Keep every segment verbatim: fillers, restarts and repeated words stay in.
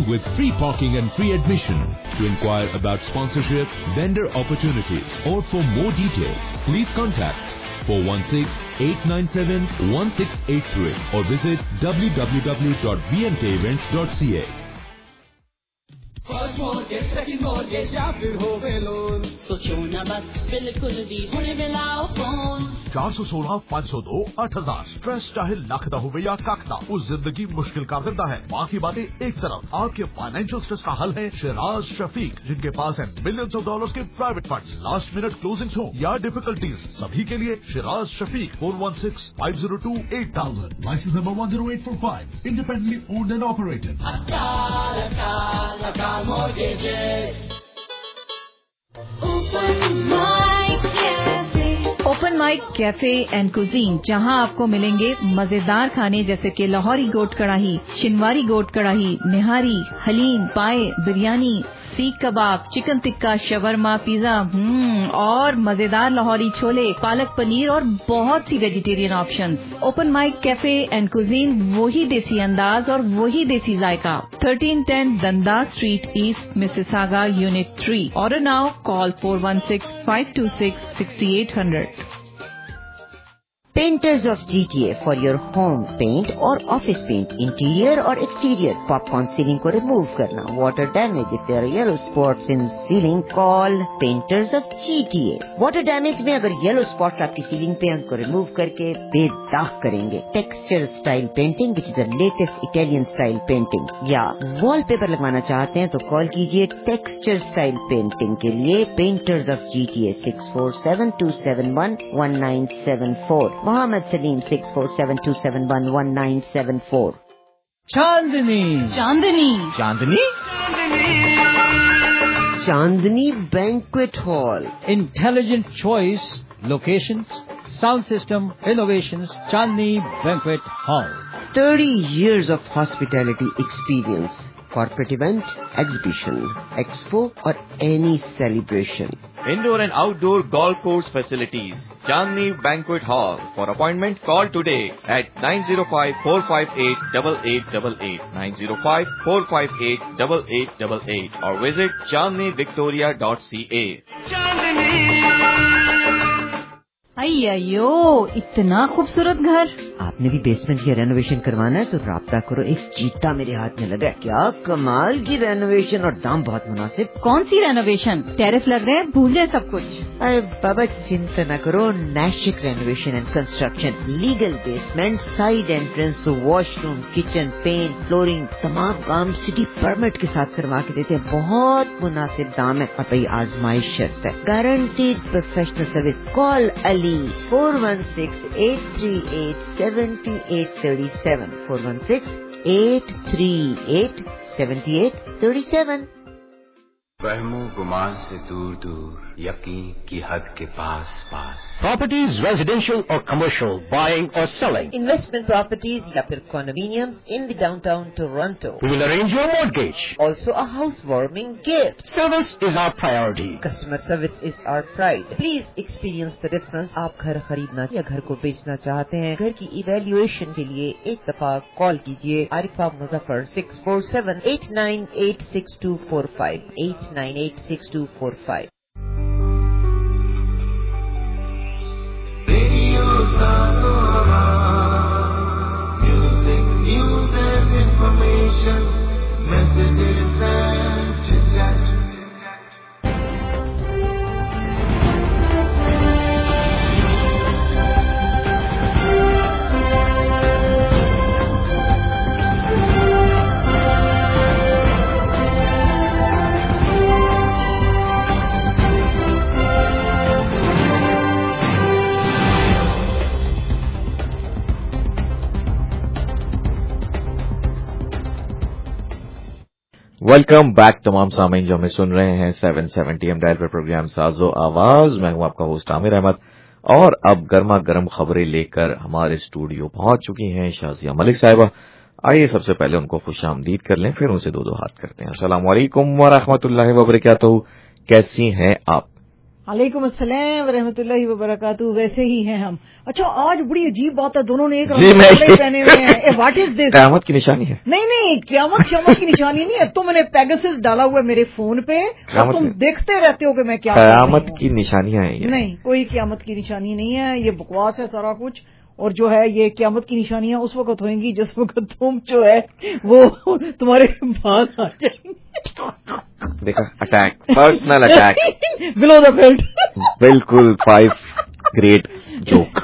with free parking and free admission. To inquire about sponsorship, vendor opportunities, or for more details, please contact four one six, eight nine seven, one six eight three or visit w w w dot b n k events dot c a. First mortgage, second mortgage या फिर होवे loan, सोचो न बस बिल्कुल भी होने मिलाओ फोन। चार सौ सोलह पाँच सौ दो आठ हजार स्ट्रेस चाहे लखदा होवे या काकदा, उस जिंदगी मुश्किल कर देता है। बाकी बातें एक तरफ, आपके फाइनेंशियल स्ट्रेस का हल है शिराज शफीक, जिनके पास है मिलियंस ऑफ डॉलर्स के private funds. Last minute closings हो या डिफिकल्टीज, सभी के लिए Shiraz Shafiq four one six five zero two eight thousand, licence number one zero eight four five, independently owned and operated. अकाल अकाल अकाल mortgages. Open Mic Cafe. Open mic cafe and cuisine, जहां आपको मिलेंगे मजेदार खाने जैसे कि लाहौरी गोट कढ़ाई, शिनवारी गोट कढ़ाई, निहारी, हलीम, पाए, बिरयानी, सीख कबाब, चिकन टिक्का, शवरमा, पिज्जा, हम्म और मजेदार लाहौरी छोले, पालक पनीर और बहुत सी vegetarian options. Open mic cafe and cuisine, वही देसी अंदाज और वही देसी जायका। Thirteen ten Dundas street east, Mississauga, unit three. Order now, call four one six five two six six eight hundred. Painters of G T A for your home paint or office paint, interior or exterior. Popcorn ceiling को remove करना, water damage, if there are yellow spots in ceiling, call Painters of G T A. Water damage में अगर yellow spots आपकी ceiling पे उनको remove करके बेदाग करेंगे. Texture style painting, which is the latest Italian style painting. या wallpaper लगवाना चाहते हैं तो call कीजिए Texture style painting के लिए Painters of G T A six four seven two seven one one nine seven four. Mohammed Salim six four seven two seven one one nine seven four. Chandni. Chandni Chandni? Chandni Banquet Hall. Intelligent choice, locations, sound system, innovations, Chandni Banquet Hall. thirty years of hospitality experience. Corporate event, exhibition, expo or any celebration. Indoor and outdoor golf course facilities. Chandni Banquet Hall. For appointment, call today at nine zero five, four five eight, eight eight eight eight, nine zero five, four five eight, eight eight eight eight or visit chandni victoria dot c a. अय्यो, इतना खूबसूरत घर। आपने भी basement की renovation करवाना है तो राब्ता करो, एक चीता मेरे हाथ में लगा है। क्या कमाल की रेनोवेशन और दाम बहुत मुनासिब। कौन सी रेनोवेशन? टैरिफ लग रहे हैं, भूल जाए सब कुछ। अरे बाबा चिंता न करो, Nashik renovation and construction, legal basement, side entrance, washroom, kitchen, paint, flooring, तमाम काम सिटी परमिट के साथ करवा के देते हैं। बहुत मुनासिब दाम है और भाई आजमाइश शर्त है। Guaranteed professional service. Call Ali four one six eight three eight seventy eight thirty seven, four one six eight three eight seventy eight thirty seven. वहमो गुमान से दूर दूर, यकीन की हद के पास पास। Properties, residential or commercial, buying or selling. Investment properties या फिर condominiums in the downtown Toronto. We will arrange your mortgage. Also a housewarming gift. Service is our priority. Customer service is our pride. Please experience the difference. आप घर खरीदना या घर को बेचना चाहते हैं, घर की evaluation के लिए एक दफा कॉल कीजिए Arifa Muzaffar six four seven eight nine eight six two four five, eight nine eight six two four five. Radio Satora, music, news and information, messages and chit-chat. Welcome back तमाम सामीन जो हमें सुन रहे हैं सेवन सेवेंटी एम डायल पर programme साजो आवाज। मैं हूं आपका होस्ट आमिर अहमद और अब गर्मा गर्म खबरें लेकर हमारे स्टूडियो पहुंच चुकी हैं शाजिया मलिक साहिबा। आइए सबसे पहले उनको खुशामदीद कर लें, फिर उनसे दो दो हाथ करते हैं। अस्सलाम वालेकुम व रहमतुल्लाहि व बरकातहू। कैसी हैं आप? वालेकुम अस्सलाम रहमतुल्लाहि व बरकातहू. वैसे ही हैं हम. अच्छा, आज बड़ी अजीब बात है, दोनों ने एक रंग कपड़े पहने हुए हैं. What is this? क़यामत की निशानी है. नहीं नहीं, क़यामत क़यामत की निशानी नहीं है. तो मैंने पेगासस डाला हुआ है मेरे फोन पे और तुम देखते रहते हो कि मैं क्या. क़यामत की निशानियां हैं ये. नहीं, कोई क़यामत की निशानी नहीं है. ये बकवास है सारा कुछ. और जो है ये क़यामत की निशानियां उस वक्त होंगी जिस वक्त तुम जो है वो तुम्हारे बाल आ जाएंगे. देखा, attack, personal attack below the belt. बिल्कुल फाइव ग्रेट जोक.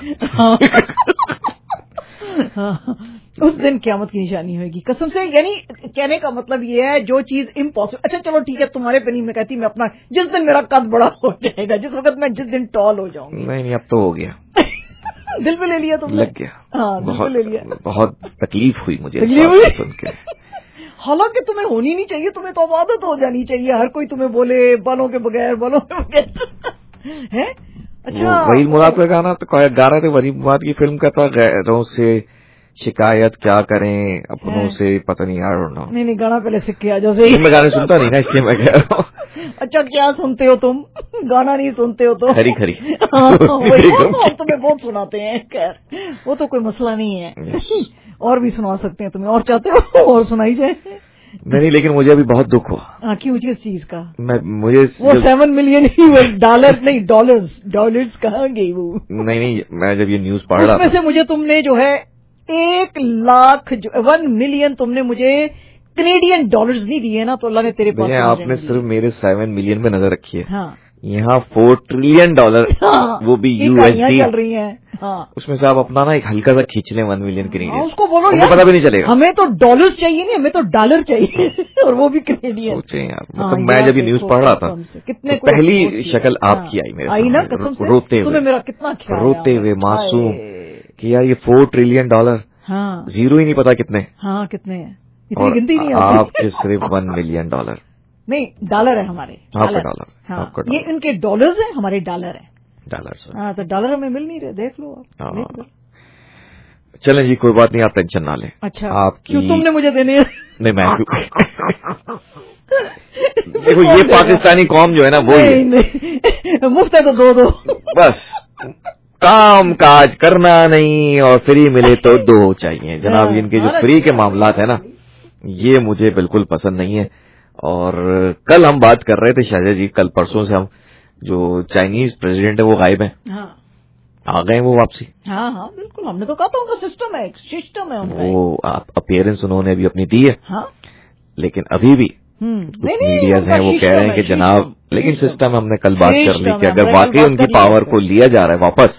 उस दिन क़यामत की निशानी होगी कसम से. यानी कहने का मतलब ये है जो चीज इम्पॉसिबल. अच्छा चलो ठीक है, तुम्हारे पे नहीं, मैं कहती मैं अपना जिस दिन मेरा कद बड़ा हो जाएगा, जिस वक्त मैं जिस दिन टॉल हो जाऊंगी. नहीं नहीं, अब तो हो गया. दिल पे ले लिया तुमने. लग गया. हाँ, दिल पे ले लिया. बहुत तकलीफ हुई मुझे तकलीफ हुई सुन के. हालांकि तुम्हें होनी नहीं चाहिए, तुम्हें तो अब आदत हो जानी चाहिए. हर कोई तुम्हें बोले बालों के बगैर, बालों के बगैर है. अच्छा, वहीद मुराद का गाना तो गा रहे थे, वहीद मुराद की फिल्म का था, गैरों से शिकायत क्या करें, अपनों से पता नहीं. I don't know. नहीं नहीं, गाना पहले सीख के आ जाओ. सही, मैं गाने सुनता नहीं ना, इसलिए मैं कह रहा हूँ. अच्छा, क्या सुनते हो तुम? गाना नहीं सुनते हो तो खरी खरी. हाँ, वही तो तुम्हें बहुत सुनाते हैं. खैर, वो तो कोई मसला नहीं है. और भी सुना सकते हैं तुम्हें, और चाहते हो और सुनाई जाए. नहीं, लेकिन मुझे अभी बहुत दुख हुआ. क्यों, किस चीज का? मैं मुझे वो सेवन मिलियन ही डॉलर नहीं, डॉलर्स डॉलर्स कहाँ गई वो? नहीं नहीं, मैं जब ये न्यूज पढ़ रहा था उसमें से मुझे तुमने जो है एक लाख वन मिलियन तुमने मुझे कनेडियन डॉलर्स नहीं दिए ना, तो अल्लाह ने तेरे पास. आपने सिर्फ मेरे सेवन मिलियन पे नजर रखी है. हाँ. यहाँ फोर ट्रिलियन डॉलर. हाँ, वो भी यूएसडी चल रही है. हाँ. उसमें से आप अपना ना एक हल्का सा खींच लें वन मिलियन कनेडियन. उसको बोलो यार, पता भी नहीं चलेगा. हमें तो डॉलर्स चाहिए नहीं, हमें तो डॉलर चाहिए. और वो भी कनेडियन. सोचे यार, मतलब मैं जब ये न्यूज पढ़ रहा था कितने पहली शक्ल आपकी आई मेरे आई ना, कसम से. रोते हुए, मेरा कितना ख्याल, रोते हुए मासूम कि यार ये फोर ट्रिलियन डॉलर. हाँ. जीरो ही नहीं पता कितने. हाँ, कितने हैं, इतनी गिनती नहीं आती. आपके सिर्फ वन मिलियन डॉलर. नहीं, डॉलर है हमारे. आपका डॉलर. हाँ, आपका ये इनके डॉलर्स हैं, हमारे डॉलर है. डॉलर. हाँ, तो डॉलर हमें मिल नहीं रहे, देख लो आप. चलें जी, कोई बात नहीं, आप टेंशन ना लें. अच्छा, आपकी क्यों तुमने मुझे देने? नहीं, मैं देखो, ये पाकिस्तानी कौम जो है ना, वो नहीं, नहीं, मुफ्त है तो दो दो बस. काम काज करना नहीं और फ्री मिले तो दो चाहिए जनाब. इनके जो फ्री के मामलात है ना, ये मुझे बिल्कुल पसंद नहीं है. और कल हम बात कर रहे थे शाहजहा जी, कल परसों से हम, जो चाइनीज प्रेसिडेंट है वो गायब है. हाँ. आ गए वो वापसी. हाँ हाँ बिल्कुल, हमने तो कहा था उनका सिस्टम है, सिस्टम है उनका. वो अपीयरेंस उन्होंने अभी अपनी दी है. हाँ. लेकिन अभी भी कुछ मीडियाज हैं वो कह रहे हैं कि जनाब, लेकिन सिस्टम हमने कल बात कर ली कि अगर वाकई उनकी पावर को लिया जा रहा है वापस,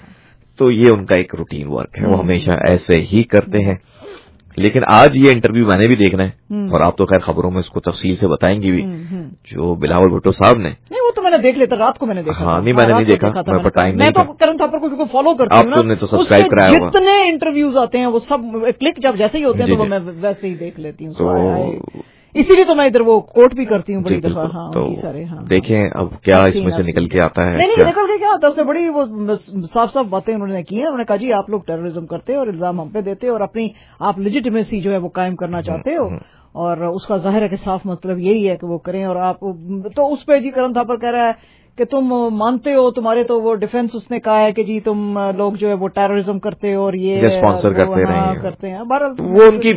तो ये उनका एक रूटीन वर्क है, वो हमेशा ऐसे ही करते हैं. लेकिन आज ये इंटरव्यू मैंने भी देखना है, और आप तो खैर खबरों में इसको तफसील से बताएंगी भी, जो बिलावल भुट्टो साहब ने. नहीं, वो तो मैंने देख लेता, रात को मैंने देखा. हाँ, नहीं मैंने नहीं देखा, मेरे पर टाइम नहीं था. मैं तो करण थापर को फॉलो करती हूँ. आपने तो सब्सक्राइब कराया होगा. जितने इंटरव्यूज आते हैं वो सब क्लिक जब जैसे ही होते हैं तो मैं वैसे ही देख लेती हूँ. इसीलिए तो मैं इधर वो कोट भी करती हूँ बड़ी दफा. हाँ, तो सारे. हाँ, देखें अब क्या इसमें से निकल के आता है. नहीं नहीं, निकल के क्या आता है, उससे बड़ी वो साफ साफ बातें उन्होंने की है. उन्होंने कहा जी आप लोग टेररिज्म करते हो और इल्जाम हम पे देते हो और अपनी आप लेजिटिमेसी जो है वो कायम करना चाहते हो, और उसका जाहिर है कि साफ मतलब यही है कि वो करें. और आप तो उस पे जी करण थापर कह रहा है कि तुम मानते हो, तुम्हारे तो वो डिफेंस उसने कहा है कि जी तुम लोग जो है वो टेररिज्म करते हो और ये स्पॉन्सर करते रहे करते हैं. बहरहाल वो उनकी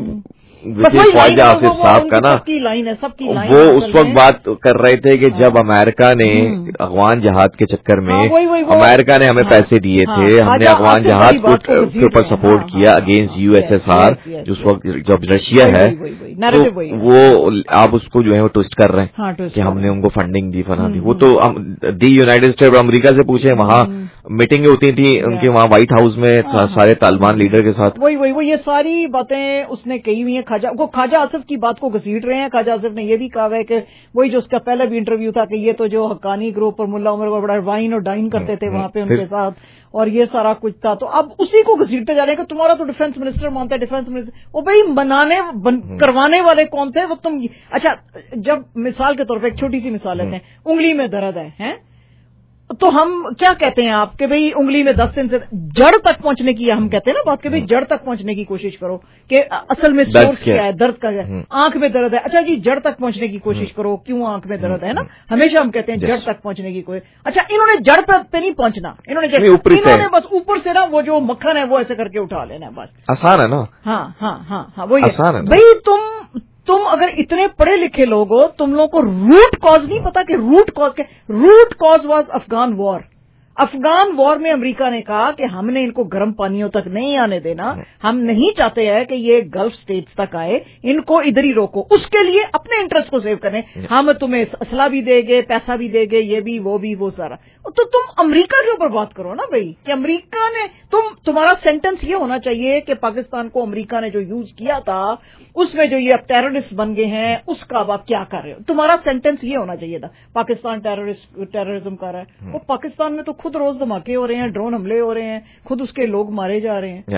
ख्वाजा आसिफ साहब का ना, सबकी लाइन है, सबकी लाइन. वो उस वक्त बात कर रहे थे कि जब अमेरिका ने अफगान जहाज के चक्कर में, अमेरिका ने हमें पैसे दिए थे, हमने अफगान जहाज के ऊपर सपोर्ट किया अगेंस्ट यूएसएसआर, जो उस वक्त जब रशिया है, तो वो आप उसको जो है वो ट्विस्ट कर रहे हैं कि हमने उनको फंडिंग दी, फना दी. वो तो दी यूनाइटेड स्टेट अमेरिका से पूछे, वहां मीटिंगें होती थी उनके वहां व्हाइट हाउस में सारे तालिबान लीडर के साथ. वही वही वो ये सारी बातें उसने कही हुई है. खाजा वो खाजा आसिफ की बात को घसीट रहे हैं. खाजा आसिफ ने ये भी कहा है कि वही जो उसका पहले भी इंटरव्यू था कि ये तो जो हक्कानी ग्रुप और मुल्ला उमर को बड़ा वाइन और डाइन करते थे वहां पे उनके साथ, और ये सारा कुछ था. तो अब उसी को घसीटते जा रहे हैं कि तुम्हारा तो डिफेंस मिनिस्टर मानता है, डिफेंस मिनिस्टर. वो भाई बनाने बन, करवाने वाले कौन थे वो तुम. अच्छा, जब मिसाल के तौर पर एक छोटी सी मिसाल लेते हैं, उंगली में दर्द है, हैं تو ہم کیا کہتے ہیں آپ کہ بھئی انگلی میں دس دن سے جڑ تک پہنچنے کی ہم کہتے ہیں نا بات کہ بھئی جڑ تک پہنچنے کی کوشش کرو کہ اصل میں سورس کیا ہے, درد کا ہے, آنکھ میں درد ہے, اچھا جی جڑ تک پہنچنے کی کوشش کرو, کیوں آنکھ میں درد ہے نا, ہمیشہ ہم کہتے ہیں جڑ تک پہنچنے کی کوشش. اچھا انہوں نے جڑ پہ نہیں پہنچنا, انہوں نے انہوں نے بس اوپر سے نا وہ جو مکھن ہے وہ ایسے کر کے اٹھا لینا ہے, بس آسان ہے نا. ہاں ہاں ہاں ہاں وہی بھائی. تم تم اگر اتنے پڑھے لکھے لوگ ہو, تم لوگوں کو روٹ کاز نہیں پتا کہ روٹ کاز کے root cause was Afghan war. Afghan war میں امریکہ نے کہا کہ ہم نے ان کو گرم پانیوں تک نہیں آنے دینا, ہم نہیں چاہتے ہیں کہ یہ گلف سٹیٹس تک آئے, ان کو ادھر ہی روکو. اس کے لیے اپنے انٹرسٹ کو سیو کریں, ہم تمہیں اسلحہ بھی دیں گے, پیسہ بھی دیں گے, یہ بھی وہ بھی وہ سارا. تو تم امریکہ کے اوپر بات کرو نا بھائی کہ امریکہ نے, تم تمہارا سینٹنس یہ ہونا چاہیے کہ پاکستان کو امریکہ نے جو یوز کیا تھا اس میں جو یہ اب ٹیررسٹ بن گئے ہیں اس کا اب آپ کیا کر رہے ہو. تمہارا سینٹنس یہ ہونا چاہیے تھا پاکستان ٹیررسٹ ٹیررزم کر رہا ہے. وہ پاکستان میں تو خود روز دھماکے ہو رہے ہیں, ڈرون حملے ہو رہے ہیں, خود اس کے لوگ مارے جا رہے ہیں.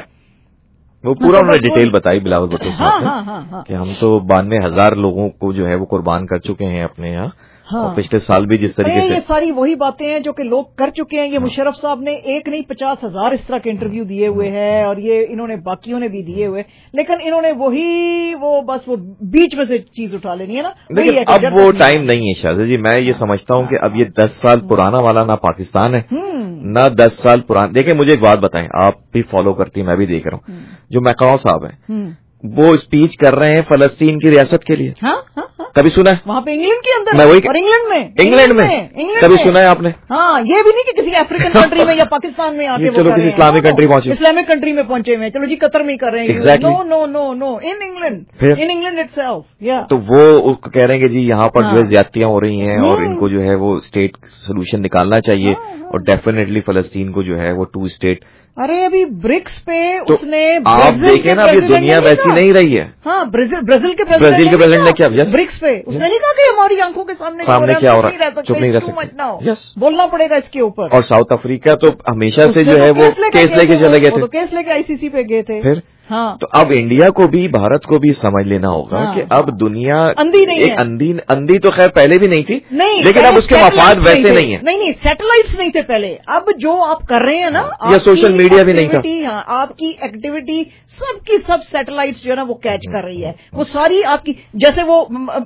وہ پورا انہوں نے ڈیٹیل بتائی بلاول بھٹو صاحب نے کہ ہم تو بانوے ہزار لوگوں کو جو ہے وہ قربان کر چکے ہیں اپنے یہاں, اور پچھلے سال بھی جس طریقے سے یہ ساری وہی باتیں ہیں جو کہ لوگ کر چکے ہیں. یہ مشرف صاحب نے ایک نہیں پچاس ہزار اس طرح کے انٹرویو دیے ہوئے ہیں, اور یہ انہوں نے باقیوں نے بھی دیے ہوئے, لیکن انہوں نے وہی وہ بس وہ بیچ میں سے چیز اٹھا لینی ہے نا. لیکن اب وہ ٹائم نہیں ہے شاہزاد جی. میں یہ سمجھتا ہوں کہ اب یہ دس سال پرانا والا نہ پاکستان ہے نہ دس سال پرانا. دیکھیں مجھے ایک بات بتائیں, آپ بھی فالو کرتی ہیں, میں بھی دیکھ رہا ہوں, جو میکاؤ صاحب ہیں وہ اسپیچ کر رہے ہیں فلسطین کی ریاست کے لیے. کبھی سنا ہے وہاں پہ انگلینڈ کے اندر میں وہی اور انگلینڈ میں انگلینڈ میں کبھی سنا ہے آپ نے؟ ہاں یہ بھی نہیں کہ کسی افریقن کنٹری میں یا پاکستان میں آ کے چلو کسی اسلامک کنٹری پہنچے, اسلامک کنٹری میں پہنچے ہوئے, چلو جی قطر میں کر رہے ہیں. No no no no in England in England itself. تو وہ کہہ رہے ہیں کہ جی یہاں پر جو ہے زیادتیاں ہو رہی ہیں اور ان کو جو ہے وہ اسٹیٹ سولوشن نکالنا چاہیے, اور ڈیفینیٹلی فلسطین کو جو ہے وہ ٹو اسٹیٹ. ارے ابھی برکس پہ اس نے آپ دیکھیں نا, اب یہ دنیا ویسی نہیں رہی ہے. ہاں برازیل کے برازیل کے پریزیڈنٹ نے کیا برکس پہ اس نے نہیں کہا کہ ہماری آنکھوں کے سامنے سامنے کیا ہو رہا ہے, چپ نہیں رہ سکتے, بولنا پڑے گا اس کے اوپر. اور ساؤتھ افریقہ تو ہمیشہ سے جو ہے وہ کیس لے کے چلے گئے تھے, کیس لے کے آئی سی سی پہ گئے تھے. پھر ہاں تو اب انڈیا کو بھی بھارت کو بھی سمجھ لینا ہوگا کہ اب دنیا اندھی نہیں ہے. اندھی اندھی تو خیر پہلے بھی نہیں تھی, لیکن اب اس کے مفاد ویسے نہیں ہیں. نہیں نہیں سیٹلائٹس نہیں تھے پہلے, اب جو آپ کر رہے ہیں نا, یا سوشل میڈیا بھی نہیں تھا. ہاں آپ کی ایکٹیویٹی سب کی سب سیٹلائٹس جو ہے نا وہ کیچ کر رہی ہے, وہ ساری آپ کی. جیسے وہ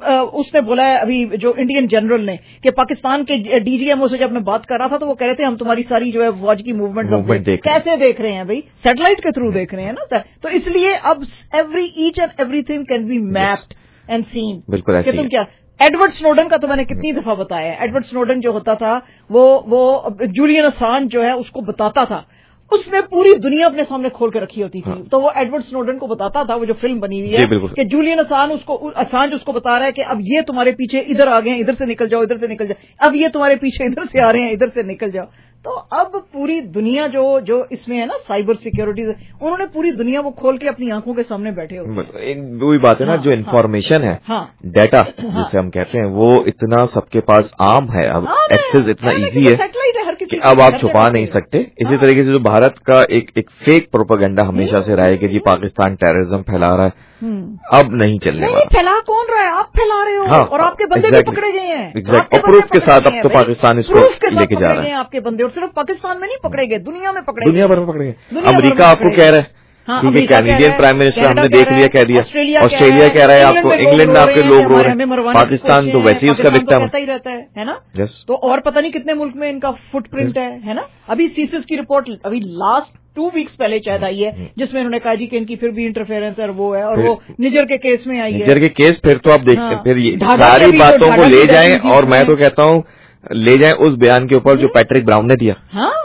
اس نے بولا ہے ابھی جو انڈین جنرل نے کہ پاکستان کے ڈی جی ایم او سے جب میں بات کر رہا تھا تو وہ کہہ رہے تھے ہم تمہاری ساری جو ہے فوج کی موومنٹ کیسے دیکھ رہے ہیں بھائی, سیٹلائٹ کے تھرو دیکھ رہے ہیں نا. تو اس لیے اب every each and every thing can be mapped and seen. بالکل کہ تم کیا ایڈورڈ سنوڈن کا تو میں نے کتنی دفعہ بتایا ہے. ایڈورڈ سنوڈن جو ہوتا تھا وہ وہ جولین اسانج جو ہے اس کو بتاتا تھا, اس نے پوری دنیا اپنے سامنے کھول کے رکھی ہوتی تھی. تو وہ ایڈورڈ سنوڈن کو بتاتا تھا, وہ جو فلم بنی ہوئی ہے کہ جولین اسانج اس کو اسانج اس کو بتا رہا ہے کہ اب یہ تمہارے پیچھے ادھر آ گئے ہیں, ادھر سے نکل جاؤ, ادھر سے نکل جاؤ, اب یہ تمہارے پیچھے ادھر سے آ رہے ہیں, ادھر سے نکل جاؤ. تو اب پوری دنیا جو جو اس میں ہے نا سائبر سیکیورٹی, انہوں نے پوری دنیا وہ کھول کے اپنی آنکھوں کے سامنے بیٹھے ہوئے. وہی بات ہے نا, جو انفارمیشن ہے, ڈیٹا جسے ہم کہتے ہیں, وہ اتنا سب کے پاس عام ہے, اب ایکسس اتنا ایزی ہے کہ اب آپ چھپا نہیں سکتے. اسی طریقے سے جو بھارت کا ایک ایک فیک پروپیگنڈا ہمیشہ سے رہا ہے کہ جی پاکستان ٹیررزم پھیلا رہا ہے, اب نہیں چلنے والا. پھیلا کون رہا ہے, آپ پھیلا رہے ہو, اور آپ کے بندے بھی پکڑے گئے ہیں. اور پروف کے ساتھ اب تو پاکستان اس کو لے کے جا رہا ہے. آپ کے بندے اور صرف پاکستان میں نہیں پکڑے گئے, دنیا میں پکڑے, دنیا بھر میں پکڑے گئے. امریکہ آپ کو کہہ رہا ہے کیونکہ کینیڈین پرائم منسٹر ہم نے دیکھ لیا کہہ دیا, آسٹریلیا کہہ رہا ہے آپ کو, انگلینڈ میں آپ کے لوگ رو رہے ہیں, پاکستان تو ویسے ہی اس کا وکٹم ہی رہتا ہے نا. تو اور پتہ نہیں کتنے ملک میں ان کا فٹ پرنٹ ہے نا. ابھی سیسس کی رپورٹ ابھی لاسٹ ٹو ویکس پہلے شاید آئی ہے جس میں انہوں نے کہا جی کہ ان کی پھر بھی انٹرفیئرنس اور وہ ہے, اور وہ نجر کے کیس میں آئی ہے. نجر کے کیس پھر تو آپ دیکھتے ہیں, پھر ساری باتوں کو لے جائیں, اور میں تو کہتا ہوں لے جائیں اس بیان کے اوپر جو پیٹرک براؤن نے دیا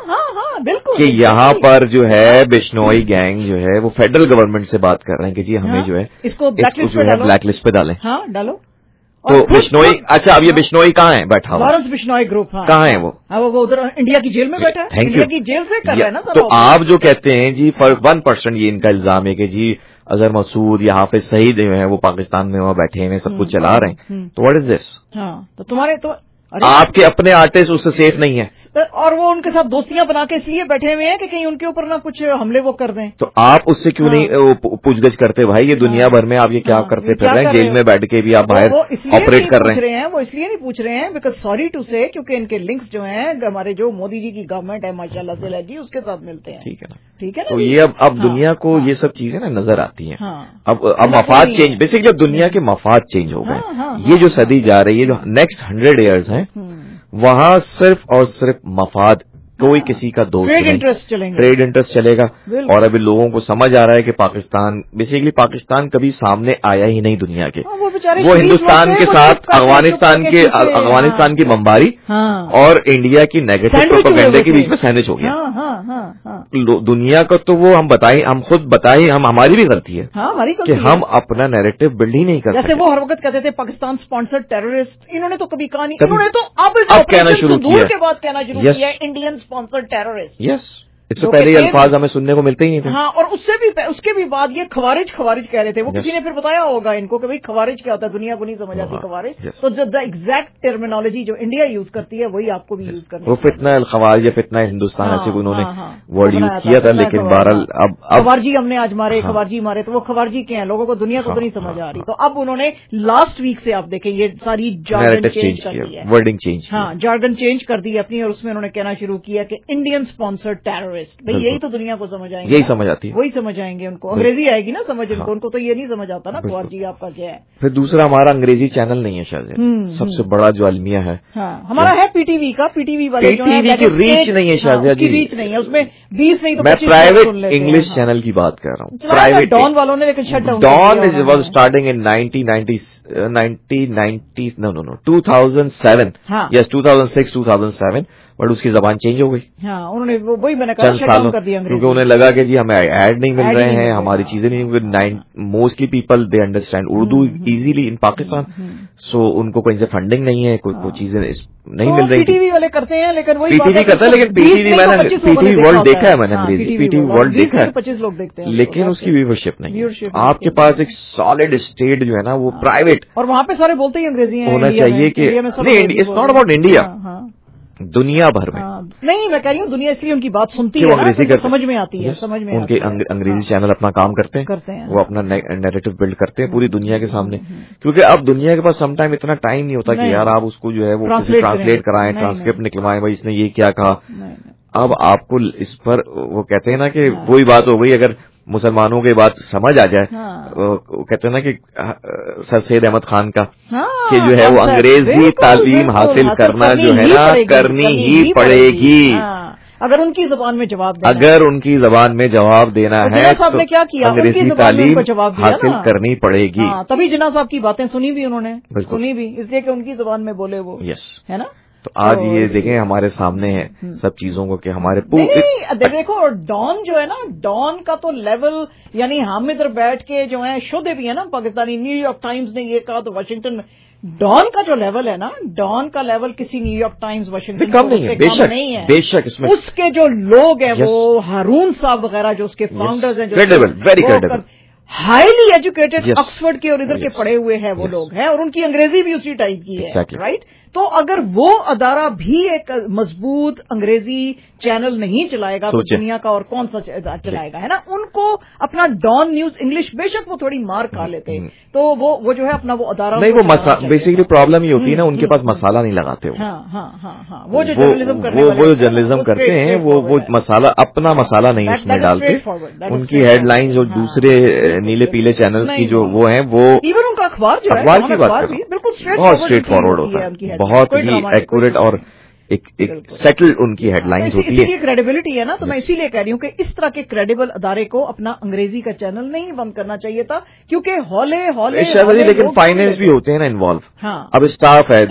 بالکل کہ یہاں پر جو ہے بشنوئی گینگ جو ہے وہ فیڈرل گورنمنٹ سے بات کر رہے ہیں کہ جی ہمیں جو ہے اس کو بلیک لسٹ پہ ڈالیں. ہاں ڈالو. تو بشنوئی, اچھا اب یہ بشنوئی کہاں ہے بیٹھا ہوا؟ لارنس بشنوئی گروپ کہاں ہے وہ؟ وہ ادھر انڈیا کی جیل میں بیٹھا ہے. انڈیا کی جیل سے کر رہا ہے نا. تو آپ جو کہتے ہیں جی ون پرسینٹ یہ ان کا الزام ہے کہ جی اظہر مسعود یا حافظ سعید جو ہے وہ پاکستان میں وہاں بیٹھے ہیں, سب کچھ چلا رہے ہیں, تو واٹ از دس؟ ہاں تو تمہارے تو آپ کے اپنے آرٹسٹ اس سے سیف نہیں ہے اور وہ ان کے ساتھ دوستیاں بنا کے اس لیے بیٹھے ہوئے ہیں کہ کہیں ان کے اوپر نہ کچھ حملے وہ کر دیں. تو آپ اس سے کیوں نہیں پوچھ گچھ کرتے بھائی یہ دنیا بھر میں آپ یہ کیا کرتے پھر رہے ہیں, جیل میں بیٹھ کے بھی آپ باہر آپریٹ کر رہے ہیں. وہ اس لیے نہیں پوچھ رہے ہیں بیکاز سوری ٹو سے کیونکہ ان کے لنکس جو ہیں ہمارے جو مودی جی کی گورنمنٹ ہے ماشاء اللہ سے جی اس کے ساتھ ملتے ہیں. ٹھیک ہے نا, ٹھیک ہے. تو یہ اب اب دنیا کو یہ سب چیزیں نا نظر آتی ہیں. اب اب مفاد چینج بیسکلی اب دنیا کے مفاد چینج ہو گئے. یہ جو صدی جا رہی ہے جو نیکسٹ ہنڈریڈ ایئرز ہیں وہاں صرف اور صرف مفاد, کوئی کسی کا دوست نہیں, ٹریڈ انٹرسٹ چلے گا. اور ابھی لوگوں کو سمجھ آ رہا ہے کہ پاکستان بیسیکلی پاکستان کبھی سامنے آیا ہی نہیں دنیا کے. وہ ہندوستان کے ساتھ افغانستان کے افغانستان کی بمباری اور انڈیا کی نیگیٹو پروپیگنڈا کے بیچ میں سینڈوچ ہو گیا. دنیا کو تو وہ ہم بتائیں, ہم خود بتائیں, ہم ہماری بھی غلطی ہے کہ ہم اپنا نیریٹو بلڈ ہی نہیں کر سکتے. جیسے وہ ہر وقت کہتے تھے پاکستان اسپانسرڈ ٹیررسٹ, انہوں نے تو کبھی کہا نہیں, انہوں نے تو اب کہنا شروع کیا کے بعد کہنا شروع کیا انڈین اسپانسرڈ ٹیررسٹ. یس, اس سے پہلے یہ الفاظ ہمیں سننے کو ملتے ہی نہیں تھے. ہاں, اور اس سے بھی اس کے بھی بعد یہ خوارج خوارج کہہ رہے تھے. وہ کسی نے پھر بتایا ہوگا ان کو کہ بھائی خوارج کیا ہوتا ہے, دنیا کو نہیں سمجھ آتی خوارج. تو جو دا ایگزیکٹ ٹرمینالوجی جو انڈیا یوز کرتی ہے وہی آپ کو بھی یوز کرنا ہے. وہ فتنہ الخوارج یا فتنہ ہندوستان ایسے انہوں نے ورڈ یوز کیا تھا, لیکن بہرحال اب خوارجی ہم نے آج مارے, خوارجی مارے, تو وہ خوارجی کیا ہیں لوگوں کو دنیا کو تو نہیں سمجھ آ رہی. تو اب انہوں نے لاسٹ ویک سے آپ دیکھیں یہ ساری جارگن چینج کر دی ہے, ورڈنگ چینج, ہاں جارگن چینج کر دی اپنی, اور اس میں انہوں نے کہنا شروع کیا کہ انڈین اسپانسرڈ ٹیررسٹ. بھائی یہی تو دنیا کو سمجھ آئیں گے, یہی سمجھ آتی ہے, وہی سمجھ آئیں گے ان کو. انگریزی آئے گی نا سمجھ ان کو, ان کو تو یہ نہیں سمجھ آتا نا خوار جی آپ کا کیا ہے. پھر دوسرا ہمارا انگریزی چینل نہیں ہے شاید, سب سے بڑا جو المیہ ہے ہمارا ہے پی ٹی وی کا. پی ٹی وی والے جو ہے ریچ نہیں ہے شاید جی, ریچ نہیں ہے اس میں بیس نہیں تو میں پرائیویٹ انگلش چینل کی بات کر رہا ہوں. پرائیویٹ ڈان والوں نے لیکن shut down, Dawn was starting in nineteen ninety nine no no two thousand seven yes two thousand six two thousand seven but اس کی زبان چینج ہو گئی. ہاں انہوں نے وہی میں نے چند سالوں کیونکہ انہیں لگا کہ جی ہمیں ایڈ نہیں مل رہے ہیں, ہماری چیزیں نہیں. Mostly people they understand Urdu easily in Pakistan, so ان کو کہیں سے فنڈنگ نہیں ہے, کوئی چیزیں نہیں مل رہی. پی ٹی وی والے کرتے ہیں لیکن وہی پی ٹی وی کرتا ہے, لیکن پی ٹی وی میں نے پی ٹی وی ورلڈ دیکھا ہے, میں نے انگریزی پی ٹی وی ورلڈ دیکھا ہے, پچیس لوگ دیکھتے ہیں, لیکن اس کی ویورشپ نہیں. آپ کے پاس ایک سالڈ اسٹیٹ جو ہے نا وہ پرائیویٹ, اور وہاں پہ سارے بولتے ہی انگریزی ہیں, ہونا چاہیے کہ نہیں, اٹس ناٹ اباؤٹ انڈیا, دنیا بھر میں نہیں. میں کہہ رہی ہوں دنیا اس لیے ان کی بات سنتی ہے, انگریزی سمجھ میں آتی ہے, سمجھ میں ان کے انگریزی چینل اپنا کام کرتے ہیں, وہ اپنا نیریٹو بلڈ کرتے ہیں پوری دنیا کے سامنے, کیونکہ اب دنیا کے پاس سم ٹائم اتنا ٹائم نہیں ہوتا کہ یار آپ اس کو جو ہے وہ ٹرانسلیٹ کرائیں, ٹرانسکرپٹ نکلوائیں, بھائی اس نے یہ کیا کہا. اب آپ کو اس پر وہ کہتے ہیں نا کہ وہی بات ہو گئی, اگر مسلمانوں کی بات سمجھ آ جائے, کہتے ہیں نا کہ سر سید احمد خان کا کہ جو ہے وہ انگریزی تعلیم حاصل کرنا جو ہے نا کرنی ہی پڑے گی, اگر ان کی زبان میں جواب دینا اگر ان کی زبان میں جواب دینا ہے تو انگریزی تعلیم حاصل کرنی پڑے گی. تبھی جناح صاحب کی باتیں سنی بھی انہوں نے, سنی بھی اس لیے کہ ان کی زبان میں بولے وہ, یس ہے نا. تو آج یہ دیکھیں ہمارے سامنے ہے سب چیزوں کو کہ ہمارے دیکھو ڈان جو ہے نا, ڈان کا تو لیول, یعنی ہم ادھر بیٹھ کے جو ہے شودے بھی ہے نا پاکستانی, نیو یارک ٹائمز نے یہ کہا تو واشنگٹن میں ڈان کا جو لیول ہے نا, ڈان کا لیول کسی نیو یارک ٹائمز واشنگٹن کم نہیں ہے, بے شک نہیں ہے, بے شک اس میں اس کے جو لوگ ہیں وہ ہارون صاحب وغیرہ جو اس کے فاؤنڈرز ہیں, credible, very credible, highly educated Oxford کے اور ادھر کے پڑھے ہوئے ہیں وہ لوگ ہیں, اور ان کی انگریزی بھی اسی ٹائپ کی ہے, رائٹ. تو اگر وہ ادارہ بھی ایک مضبوط انگریزی چینل نہیں چلائے گا تو دنیا کا اور کون سا چلائے گا, ہے نا. ان کو اپنا ڈان نیوز انگلش بے شک وہ تھوڑی مار کھا لیتے, تو وہ وہ جو ہے اپنا وہ ادارہ نہیں, وہ بیسیکلی پرابلم یہ ہوتی ہے نا ان کے پاس مسالہ نہیں لگاتے وہ, ہاں ہاں ہاں ہاں وہ جو جرنلزم کرنے وہ جو جرنلزم کرتے ہیں وہ وہ مسالہ اپنا مسالہ نہیں اس میں ڈالتے. ان کی ہیڈ لائن جو دوسرے نیلے پیلے چینلز کی جو وہ ہیں وہ ایون ان کا اخبار جو ہے اخبار کی بات کر بالکل بہت اسٹریٹ فارورڈ ہوتا ہے, بہت ہی ایکوریٹ اور ایک سیٹل ان کی ہیڈ لائنز ہوتی ہے. کریڈیبلٹی ہے نا, تو میں اسی لیے کہہ رہی ہوں کہ اس طرح کے کریڈیبل ادارے کو اپنا انگریزی کا چینل نہیں بند کرنا چاہیے تھا, کیونکہ ہولے ہولے لیکن فائنینس بھی ہوتے ہیں نا انوالو. اب اسٹاف ہے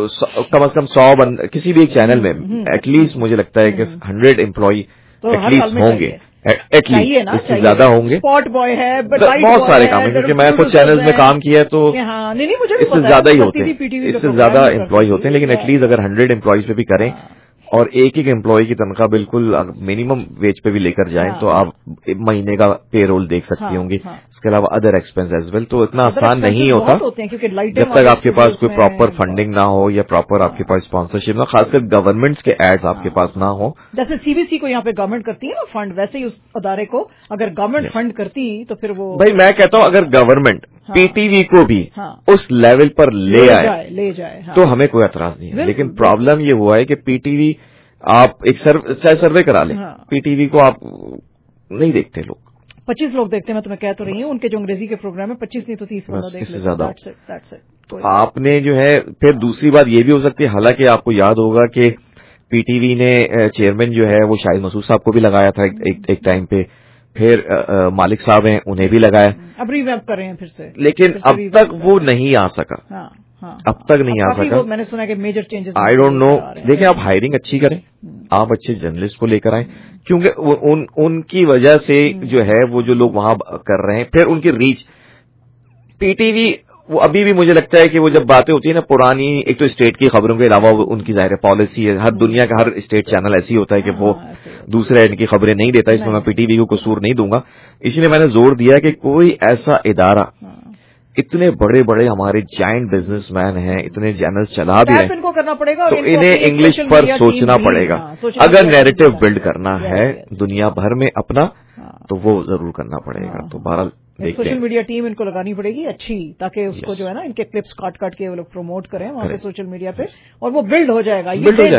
کم از کم سو بند کسی بھی ایک چینل میں, ایٹ لیسٹ مجھے لگتا ہے کہ ہنڈریڈ امپلائی ایٹ لیسٹ ہوں گے, ایٹ لیسٹ اس سے زیادہ ہوں گے. اسپاٹ بوائے ہے, بہت سارے کام ہیں, کیونکہ میں کچھ چینلز میں کام کیا ہے تو اس سے زیادہ ہی ہوتے ہیں, اس سے زیادہ امپلائی ہوتے ہیں, لیکن ایٹ لیسٹ اگر ہنڈریڈ امپلائیز پہ بھی کریں اور ایک ایک امپلائی کی تنخواہ بالکل منیمم ویج پہ بھی لے کر جائیں تو آپ مہینے کا پے رول دیکھ سکتی ہوں گی. اس کے علاوہ ادر ایکسپینس ایز ویل. تو اتنا آسان نہیں ہوتا جب تک آپ کے پاس کوئی پراپر فنڈنگ نہ ہو یا پراپر آپ کے پاس اسپانسرشپ نہ, خاص کر گورنمنٹس کے ایڈز آپ کے پاس نہ ہو. جیسے سی بی سی کو یہاں پہ گورنمنٹ کرتی ہے نا فنڈ, ویسے ہی اس ادارے کو اگر گورنمنٹ فنڈ کرتی تو پھر وہ بھائی میں کہتا ہوں اگر گورنمنٹ پی ٹی وی کو بھی اس لیول پر لے آئے لے جائے تو ہمیں کوئی اعتراض نہیں ہے. لیکن پرابلم یہ ہوا ہے کہ پی ٹی وی آپ ایک چاہے سروے کرا لیں, پی ٹی وی کو آپ نہیں دیکھتے لوگ. پچیس لوگ دیکھتے ہیں, میں تمہیں کہہ تو رہی ہوں ان کے جو انگریزی کے پروگرام ہے پچیس نہیں تو تیس اس سے زیادہ. تو آپ نے جو ہے پھر دوسری بات یہ بھی ہو سکتی ہے, حالانکہ آپ کو یاد ہوگا کہ پی ٹی وی نے چیئرمین جو ہے وہ شاہد مسعود صاحب کو بھی لگایا تھا ایک ٹائم پہ, پھر مالک صاحب ہیں انہیں بھی لگایا, اب ریویمپ کر رہے ہیں پھر سے, لیکن اب تک وہ نہیں آ سکا, اب تک نہیں آ سکا. میں نے سنا کہ major changes I don't know. دیکھیں آپ ہائرنگ اچھی کریں, آپ اچھے جرنلسٹ کو لے کر آئیں, کیونکہ ان ان کی وجہ سے جو ہے وہ جو لوگ وہاں کر رہے ہیں, پھر ان کی ریچ. پی ٹی وی وہ ابھی بھی مجھے لگتا ہے کہ وہ جب باتیں ہوتی ہیں نا پرانی, ایک تو اسٹیٹ کی خبروں کے علاوہ ان کی ظاہر پالیسی ہے, ہر دنیا کا ہر اسٹیٹ چینل ایسی ہوتا ہے کہ وہ دوسرے ان کی خبریں نہیں دیتا, اس میں میں پی ٹی وی کو قصور نہیں دوں گا. اس لیے میں نے زور دیا کہ کوئی ایسا ادارہ, اتنے بڑے بڑے ہمارے جائنٹ بزنس مین ہیں, اتنے چینلز چلا بھی رہے ہیں, تو انہیں انگلش پر سوچنا پڑے گا. اگر نیریٹو بلڈ کرنا ہے دنیا بھر میں اپنا تو وہ ضرور کرنا پڑے گا. تو بہرحال سوشل میڈیا ٹیم ان کو لگانی پڑے گی اچھی, تاکہ اس کو جو ہے نا ان کے کلپس کاٹ کاٹ کے وہ لوگ پروموٹ کریں وہاں پہ سوشل میڈیا پہ, اور وہ بلڈ ہو جائے گا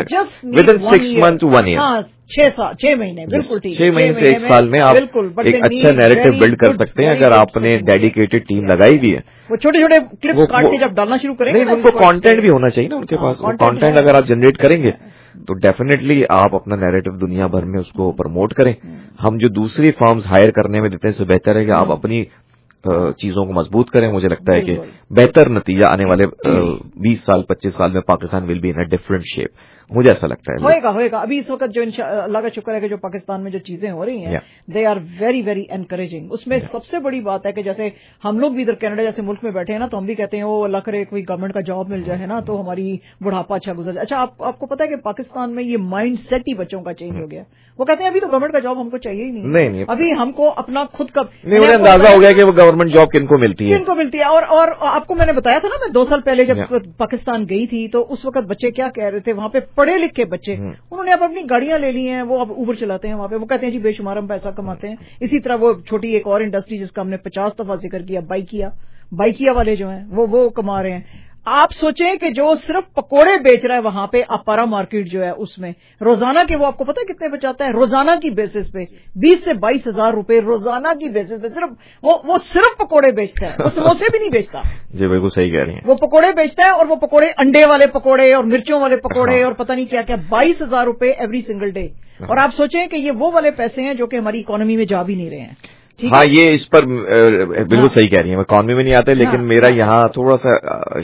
within six month one year. ہاں چھ سال چھ مہینے بالکل ٹھیک, چھ مہینے سے ایک سال میں آپ ایک اچھا نیریٹو بلڈ کر سکتے ہیں اگر آپ نے ڈیڈیکیٹڈ ٹیم لگائی بھی ہے. وہ چھوٹے چھوٹے کلپس کاٹ کے جب ڈالنا شروع کریں گے, ان کو کانٹینٹ بھی ہونا چاہیے نا ان کے پاس. کانٹینٹ اگر آپ جنریٹ کریں گے تو ڈیفینیٹلی آپ اپنا نیریٹو دنیا بھر میں اس کو پروموٹ کریں. ہم جو دوسری فارمز ہائر کرنے میں دیتے ہیں اس سے بہتر ہے کہ آپ اپنی چیزوں کو مضبوط کریں. مجھے لگتا ہے کہ بہتر نتیجہ آنے والے بیس سال پچیس سال میں Pakistan will be in a different shape, مجھے ایسا لگتا ہے. ہوئے گا ہوئے گا ابھی اس وقت جو اللہ کا شکر ہے کہ جو پاکستان میں جو چیزیں ہو رہی ہیں they are very very encouraging. اس میں سب سے بڑی بات ہے کہ جیسے ہم لوگ بھی ادھر کینیڈا جیسے ملک میں بیٹھے ہیں نا, تو ہم بھی کہتے ہیں وہ اللہ کرے کوئی گورنمنٹ کا جاب مل جائے نا تو ہماری بڑھاپا اچھا گزر جائے. اچھا آپ کو پتا ہے کہ پاکستان میں یہ مائنڈ سیٹ ہی بچوں کا چینج ہو گیا. وہ کہتے ہیں ابھی تو گورنمنٹ کا جاب ہم کو چاہیے ہی نہیں, ابھی ہم کو اپنا خود کا انہیں اندازہ ہو گیا کہ وہ گورنمنٹ جاب کن کو ملتی ہے, کن کو ملتی ہے. اور اور آپ کو میں نے بتایا تھا نا, میں دو سال پہلے جب پاکستان گئی تھی تو اس وقت بچے کیا کہہ رہے تھے, وہاں پہ پڑھے لکھے بچے انہوں نے اب اپنی گاڑیاں لے لی ہیں, وہ اب اوبر چلاتے ہیں وہاں پہ. وہ کہتے ہیں جی بے شمار ہم پیسہ کماتے ہیں. اسی طرح وہ چھوٹی ایک اور انڈسٹری جس کا ہم نے پچاس دفعہ ذکر کیا, بائکیا بائکیا والے جو ہیں وہ وہ کما رہے ہیں. آپ سوچیں کہ جو صرف پکوڑے بیچ رہا ہے وہاں پہ اپارا مارکیٹ جو ہے اس میں روزانہ کے وہ آپ کو پتا ہے کتنے بچاتا ہے روزانہ کی بیسس پہ, بیس سے بائیس ہزار روپے روزانہ کی بیسس پہ صرف وہ وہ صرف پکوڑے بیچتا ہے, وہ سموسے بھی نہیں بیچتا. جی بالکل صحیح کہہ رہی ہیں. وہ پکوڑے بیچتا ہے, اور وہ پکوڑے انڈے والے پکوڑے اور مرچوں والے پکوڑے اور پتہ نہیں کیا کیا, بائیس ہزار روپے ایوری سنگل ڈے. اور آپ سوچیں کہ یہ وہ والے پیسے ہیں جو کہ ہماری اکانومی میں جا بھی نہیں رہے ہیں. ہاں یہ اس پر بالکل صحیح کہہ رہی ہیں, اکانومی میں نہیں آتے, لیکن میرا یہاں تھوڑا سا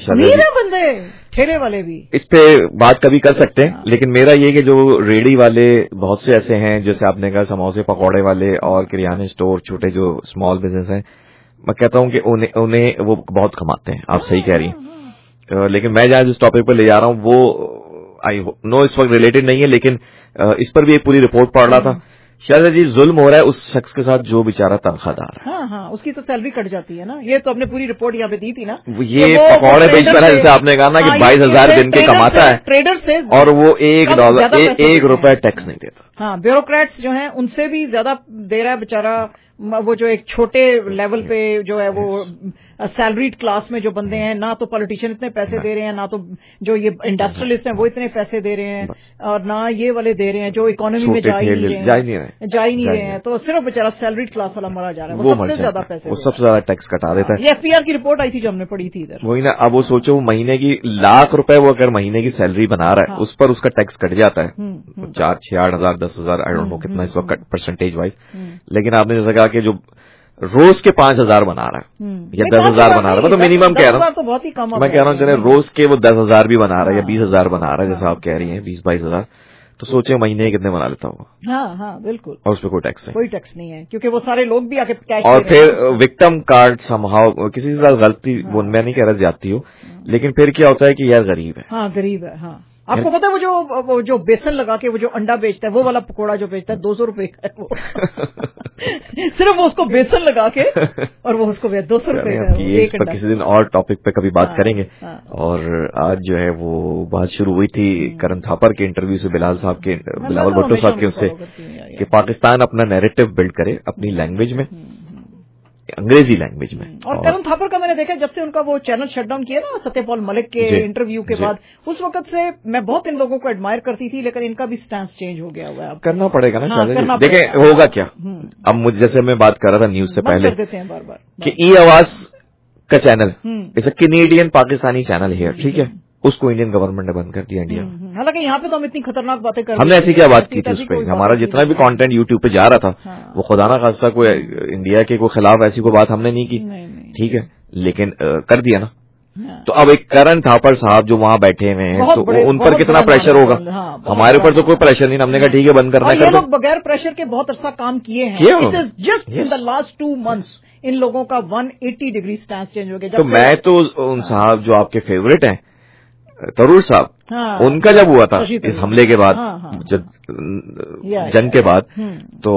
بندے ٹھیلے والے بھی اس پہ بات کبھی کر سکتے ہیں, لیکن میرا یہ کہ جو ریڑھی والے بہت سے ایسے ہیں جیسے آپ نے کہا سموسے پکوڑے والے اور کریانے اسٹور چھوٹے جو اسمال بزنس ہیں, میں کہتا ہوں کہ انہیں وہ بہت کماتے ہیں. آپ صحیح کہہ رہی ہیں, لیکن میں جہاں جس ٹاپک پہ لے جا رہا ہوں وہ آئی نو اس وقت ریلیٹڈ نہیں ہے, لیکن اس پر بھی ایک پوری رپورٹ پڑھ رہا تھا. شاید جی ظلم ہو رہا ہے اس شخص کے ساتھ جو بیچارہ تنخواہ دار ہے. ہاں ہاں اس کی تو سیلری کٹ جاتی ہے نا. یہ تو آپ نے پوری رپورٹ یہاں پہ دی تھی نا, یہ پکوڑے بیچتا ہے جیسے آپ نے کہا نا کہ بائیس ہزار دن کے کماتا ہے ٹریڈر سے, اور وہ ایک ڈالر ایک روپے ٹیکس نہیں دیتا. ہاں بیوروکریٹس جو ہیں ان سے بھی زیادہ دے رہا ہے بیچارہ. وہ جو ایک چھوٹے لیول پہ جو ہے وہ سیلریڈ کلاس میں جو بندے ہیں, نہ تو پولیٹیشین اتنے پیسے دے رہے ہیں, نہ تو جو یہ انڈسٹریلسٹ ہیں وہ اتنے پیسے دے رہے ہیں, اور نہ یہ والے دے رہے ہیں جو اکانومی میں جا ہی نہیں رہے جا ہی نہیں رہے ہیں. تو صرف بیچارہ سیلریڈ کلاس والا مرا جا رہا ہے, وہ سب سے زیادہ پیسے, وہ سب سے زیادہ ٹیکس کٹا دیتا ہے. یہ ایف پی آر کی رپورٹ آئی تھی جو ہم نے پڑھی تھی ادھر. وہی نا, اب وہ سوچو وہ مہینے کی لاکھ روپے وہ اگر مہینے کی سیلری بنا رہا ہے اس پر اس کا ٹیکس کٹ جاتا ہے چار چھ آٹھ ہزار دس ہزار آئی ڈونٹ نو کتنا اس وقت پرسنٹیج وائز. لیکن آپ نے جیسا کہا کہ جو روز کے پانچ ہزار بنا رہا ہے یا دس ہزار بنا رہا ہے, تو منیمم کہہ رہا ہوں میں کہہ رہا ہوں چلے روز کے وہ دس ہزار بھی بنا رہا ہے یا بیس ہزار بنا رہا ہے جیسا آپ کہہ رہی ہیں بیس بائیس ہزار, تو سوچے مہینے کتنے بنا لیتا ہوگا. ہاں ہاں بالکل, اور اس پہ کوئی ٹیکس نہیں, کوئی ٹیکس نہیں ہے کیونکہ وہ سارے لوگ بھی آ کے کیش. اور پھر وکٹم کارڈ سمہاؤ کسی کے ساتھ غلطی, وہ میں نہیں کہہ رہا زیادتی ہو, لیکن پھر کیا ہوتا ہے کہ یار غریب ہے. ہاں غریب ہے. ہاں आपको पता है वो जो वो जो बेसन लगा के वो जो अंडा बेचता है, वो वाला पकोड़ा जो बेचता है दो सौ रुपए का है वो सिर्फ वो उसको बेसन लगा के और वो उसको दो सौ रुपए का है। इस पर किसी दिन और टॉपिक पे कभी बात करेंगे। और आज जो है वो बात शुरू हुई थी करण थापर के इंटरव्यू से, बिलाल साहब के, बिलावल भुट्टो साहब के, उससे कि पाकिस्तान अपना नैरेटिव बिल्ड करे अपनी लैंग्वेज में, अंग्रेजी लैंग्वेज में। और, और करण थापर का मैंने देखा जब से उनका वो चैनल शटडाउन किया ना सत्यपाल मलिक के इंटरव्यू के बाद, उस वक्त से मैं बहुत इन लोगों को एडमायर करती थी, लेकिन इनका भी स्टैंस चेंज हो गया हुआ है। करना पड़ेगा ना। हाँ, देखें होगा क्या। अब मुझे जैसे मैं बात कर रहा था न्यूज से पहले बार बार कि ई आवाज का channel it's a Canadian Pakistani channel है, ठीक है, उसको इंडियन गवर्नमेंट ने बंद कर दिया इंडिया में। हालांकि यहाँ पे तो हम इतनी खतरनाक बातें कर रहे हैं। हमने ऐसी क्या बात की थी उस पर? हमारा जितना भी कंटेंट यूट्यूब पे जा रहा था वो खुदा ना खासा कोई इंडिया के कोई खिलाफ ऐसी कोई बात हमने नहीं की, ठीक है, लेकिन कर दिया ना। तो अब एक करण थापर साहब जो वहां बैठे हुए हैं तो उन पर कितना प्रेशर होगा? हमारे ऊपर तो कोई प्रेशर नहीं, हमने कहा ठीक है बंद करना है। ये लोग बगैर प्रेशर के बहुत अच्छा काम किए हैं। It is just in the last two months इन लोगों का one eighty degree stance change हो गया। तो मैं तो उन साहब जो आपके फेवरेट हैं तरूर साहब, हाँ, उनका जब हुआ था इस हमले के बाद, हाँ, हाँ, जब जंग के बाद, तो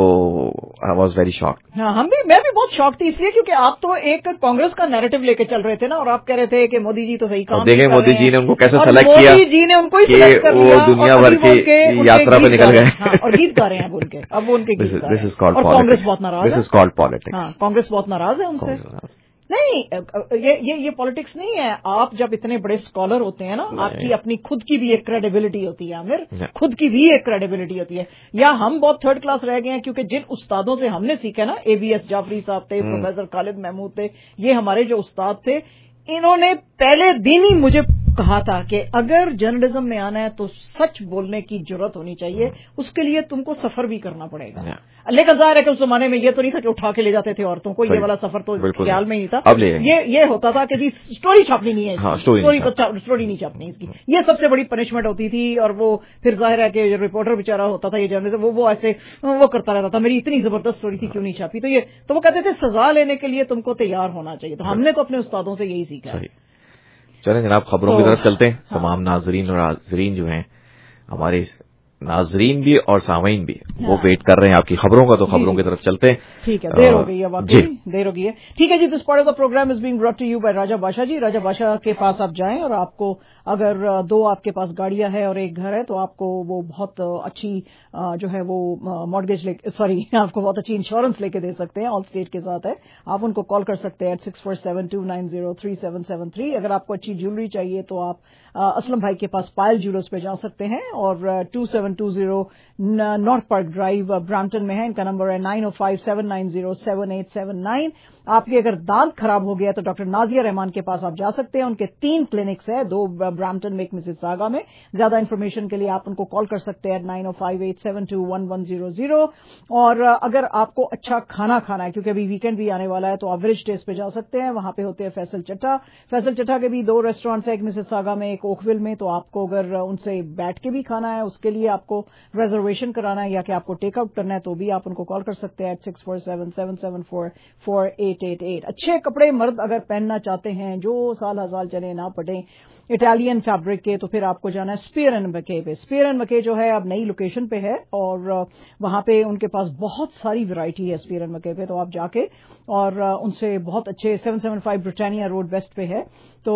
आई वॉज वेरी शॉक्ड। हाँ, हम भी, मैं भी बहुत शॉक थी, इसलिए क्योंकि आप तो एक कांग्रेस का नैरेटिव लेके चल रहे थे ना, और आप कह रहे थे कि मोदी जी तो सही काम देखें, मोदी जी ने उनको कैसे सेलेक्ट किया, मोदी जी ने उनको ही सेलेक्ट कर लिया, वो दुनिया भर की यात्रा पे निकल गए और गीत गा रहे हैं उनके, अब वो उनके गीत गा रहे हैं। और कांग्रेस बहुत नाराज है, this is called politics. Congress बहुत नाराज है उनसे। नहीं, ये ये ये पॉलिटिक्स नहीं है। आप जब इतने बड़े स्कॉलर होते हैं ना, आपकी अपनी खुद की भी एक क्रेडिबिलिटी होती है आमिर, खुद की भी एक क्रेडिबिलिटी होती है। या हम बहुत थर्ड क्लास रह गए हैं क्योंकि जिन उस्तादों से हमने सीखा ना, एबीएस जाफरी साहब थे, प्रोफेसर खालिद महमूद थे, ये हमारे जो उस्ताद थे, इन्होंने पहले दिन ही मुझे कहा था कि अगर जर्नलिज्म में आना है तो सच बोलने की जरूरत होनी चाहिए, उसके लिए तुमको सफर भी करना पड़ेगा। लेकिन जाहिर है कि उस जमाने में ये तो नहीं था कि उठा के ले जाते थे औरतों को, ये वाला सफर तो ख्याल में ही था। अब ये ये होता था कि जी स्टोरी छापनी नहीं है, हाँ, स्टोरी स्टोरी नहीं छापनी इसकी, ये सबसे बड़ी पनिशमेंट होती थी। और वो फिर जाहिर है कि जो रिपोर्टर बेचारा होता था, ये जर्नलिस्ट, वो वो ऐसे वो करता रहता था, मेरी इतनी जबरदस्त स्टोरी थी क्यों नहीं छापी। तो ये तो वो कहते थे सजा लेने के लिए तुमको तैयार होना चाहिए। तो हमने तो अपने उस्तादों से यही सीखा है। चलें जनाब, खबरों की तरफ चलते हैं। तमाम नाजरीन और नाजरीन जो हैं, हमारे नाजरीन भी और सामीन भी, वो वेट कर रहे हैं आपकी खबरों का, तो खबरों की तरफ चलते हैं। ठीक है, देर हो गई है, वाकई देर हो गई है। ठीक है जी, this part of the program is being brought to you by Raja Badshah ji. राजा बादशाह के पास आप जाएं और आपको अगर दो आपके पास गाड़ियां हैं और एक घर है तो आपको वो बहुत अच्छी जो है वो मॉर्गेज ले सॉरी आपको बहुत अच्छी इंश्योरेंस लेके दे सकते हैं। ऑल स्टेट के साथ है, आप उनको कॉल कर सकते हैं eight six four seven two nine zero three seven seven three. अगर आपको अच्छी ज्वेलरी चाहिए तो आप असलम भाई के पास पायल ज्वेलर्स पे जा सकते हैं और two seven two zero North Park Drive Brampton में है। इनका नंबर है nine O five seven nine zero seven eight seven nine. आपके अगर दांत खराब हो गया तो डॉक्टर नाजिया रहमान के पास आप जा सकते हैं। उनके तीन क्लिनिक्स है, दो ब्रैम्पटन में, एक मिसिसागा में। ज्यादा इन्फॉर्मेशन के लिए आप उनको कॉल कर सकते हैं nine O five eight seven two one one zero zero. और अगर आपको अच्छा खाना खाना है, क्योंकि अभी वीकेंड भी आने वाला है, तो आप विलेज टेस्ट पे जा सकते हैं। वहां पे होते हैं फैसल चट्टा। फैसल चट्टा के भी दो रेस्टोरेंट्स है, एक मिसिसागा में, एक ओकविल में। तो आपको अगर उनसे बैठ के भी खाना है, उसके लिए आपको रिजर्वेशन कराना है या कि आपको टेक आउट करना है, तो भी आप उनको कॉल कर सकते हैं eight six four seven seven seven four four eight eight eight. अच्छे कपड़े मर्द अगर पहनना चाहते हैं जो साल हजार चले ना पड़े, इटालियन फैब्रिक के, तो फिर आपको जाना है स्पीयर एंड मके पे। स्पीयर एंड मके जो है अब नई लोकेशन पे है और वहां पे उनके पास बहुत सारी वैरायटी है स्पीयर एंड मके पे। तो आप जाके और उनसे बहुत अच्छे seven seven five Britannia Road West पे है, तो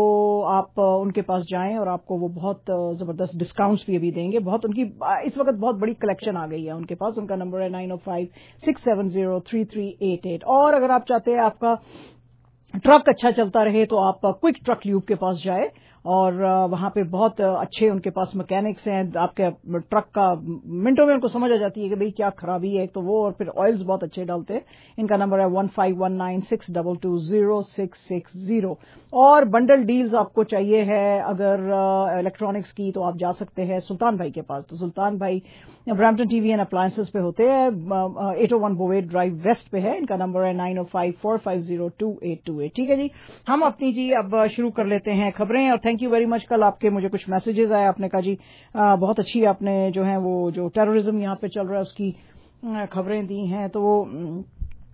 आप उनके पास जाएं और आपको वो बहुत जबरदस्त डिस्काउंट्स भी अभी देंगे। बहुत उनकी इस वक्त बहुत बड़ी कलेक्शन आ गई है उनके पास। उनका नंबर है nine O five six seven zero three three eight eight. और अगर आप चाहते हैं आपका ट्रक अच्छा चलता रहे तो आप क्विक ट्रक ल्यूब के पास जाए और वहां पे बहुत अच्छे उनके पास मैकेनिक्स हैं। आपके ट्रक का मिनटों में उनको समझ आ जाती है कि भाई क्या खराबी है, तो वो और फिर ऑयल्स बहुत अच्छे डालते हैं। इनका नंबर है one five one nine six two two zero six six zero. और बंडल डील्स आपको चाहिए है अगर इलेक्ट्रॉनिक्स की, तो आप जा सकते हैं सुल्तान भाई के पास। तो सुल्तान भाई ब्रैम्पटन टीवी एंड अप्लायंसेस पे होते हैं, eight O one Bovaird Drive West पे है। इनका नंबर है nine O five four five zero two eight two eight. ठीक है जी, हम अपनी जी अब शुरू कर लेते हैं खबरें। और थैंक यू वेरी मच। कल आपके मुझे कुछ मैसेजेस आए, आपने कहा जी आ, बहुत अच्छी आपने जो है वो जो टेररिज्म यहाँ पे चल रहा है उसकी खबरें दी हैं। तो वो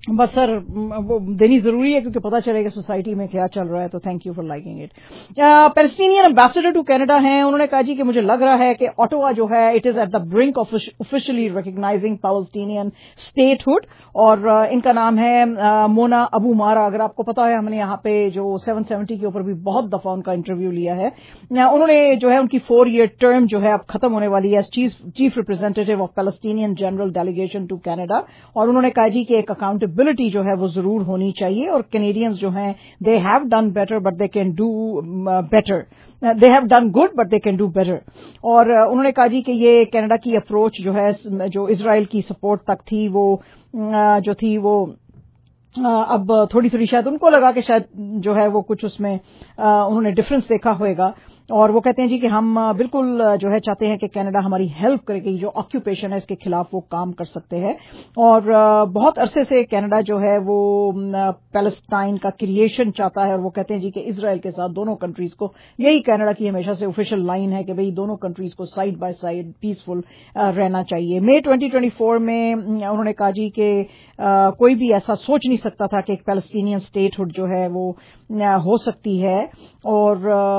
बस सर वो देनी जरूरी है क्योंकि पता चलेगा सोसाइटी में क्या चल रहा है. तो thank you for liking it. Palestinian ambassador to Canada हैं. उन्होंने कहा जी कि मुझे लग रहा है कि ऑटोवा जो है it is at the brink of officially recognizing Palestinian statehood. और uh, इनका नाम है uh, मोना अबू मारा. अगर आपको पता है हमने यहाँ पे जो सेवन सेवेंटी के ऊपर भी बहुत दफा उनका इंटरव्यू लिया है. uh, उन्होंने जो है उनकी फोर ईयर टर्म जो है अब खत्म होने वाली है chief chief representative of Palestinian general delegation to Canada. और उन्होंने कहा जी कि एक अकाउंटेबिलिटी जो है वो जरूर होनी चाहिए. और कैनेडियंस जो हैं they have done better but they can do better. They have done good but they can do better. और uh, उन्होंने कहा जी कि ये कनाडा की अप्रोच जो है जो इजराइल की सपोर्ट तक थी वो uh, जो थी वो Uh, अब थोड़ी थोड़ी शायद उनको लगा कि शायद जो है वो कुछ उसमें uh, उन्होंने डिफरेंस देखा होगा. और वो कहते हैं जी कि हम uh, बिल्कुल uh, जो है चाहते हैं कि कनाडा हमारी हेल्प करे कि जो ऑक्यूपेशन है इसके खिलाफ वो काम कर सकते हैं. और uh, बहुत अरसे से कनाडा जो है वो पैलेस्टाइन uh, का क्रिएशन चाहता है. और वो कहते हैं जी कि इजराइल के साथ दोनों कंट्रीज को, यही कनाडा की हमेशा से ऑफिशियल लाइन है कि भाई दोनों कंट्रीज को side by side peaceful uh, रहना चाहिए. मई ट्वेंटी ट्वेंटी फोर में uh, उन्होंने कहा जी कि uh, कोई भी ऐसा सोच नहीं सकता था कि एक पैलेस्टीनियन स्टेटहुड जो है वो हो सकती है. और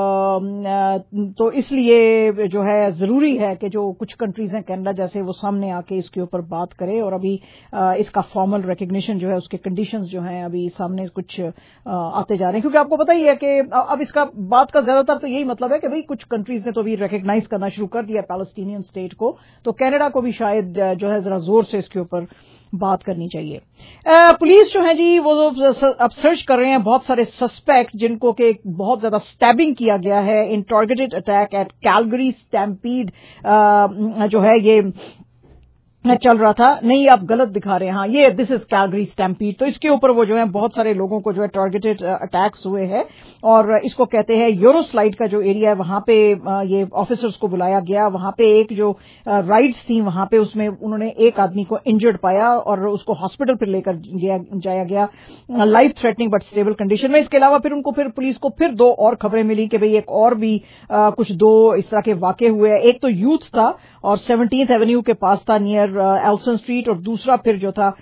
तो इसलिए जो है जरूरी है कि जो कुछ कंट्रीज हैं कनाडा जैसे वो सामने आके इसके ऊपर बात करे. और अभी इसका फॉर्मल रिकग्निशन जो है उसके कंडीशंस जो हैं अभी सामने कुछ आते जा रहे हैं. क्योंकि आपको पता ही है कि अब इसका बात का ज्यादातर तो यही मतलब है कि भाई कुछ कंट्रीज ने तो अभी रिकग्नाइज करना शुरू कर दिया पैलेस्टीनियन स्टेट को. तो कनाडा को भी शायद जो है जरा जोर से इसके ऊपर बात करनी चाहिए. आ, पुलिस जो है जी वो अब सर्च कर रहे हैं बहुत सारे सस्पेक्ट जिनको के बहुत ज्यादा स्टैबिंग किया गया है in targeted attack at Calgary Stampede जो है ये चल रहा था. नहीं आप गलत दिखा रहे हैं. हाँ ये दिस इज कैलगरी स्टैम्पीड. तो इसके ऊपर वो जो है बहुत सारे लोगों को जो है टारगेटेड अटैक्स हुए हैं. और इसको कहते हैं यूरोस्लाइड का जो एरिया है वहां पे ये ऑफिसर्स को बुलाया गया. वहां पे एक जो राइड्स थी वहां पे उसमें उन्होंने एक आदमी को इंजर्ड पाया और उसको हॉस्पिटल पर लेकर जाया गया life threatening but stable condition में. इसके अलावा फिर उनको फिर पुलिस को फिर दो और खबरें मिली कि भाई एक और भी आ, कुछ दो इस तरह के वाकये हुए. एक तो यूथ था और सेवनटीन्थ एवेन्यू के पास था नियर एल्सन स्ट्रीट. और दूसरा फिर जो था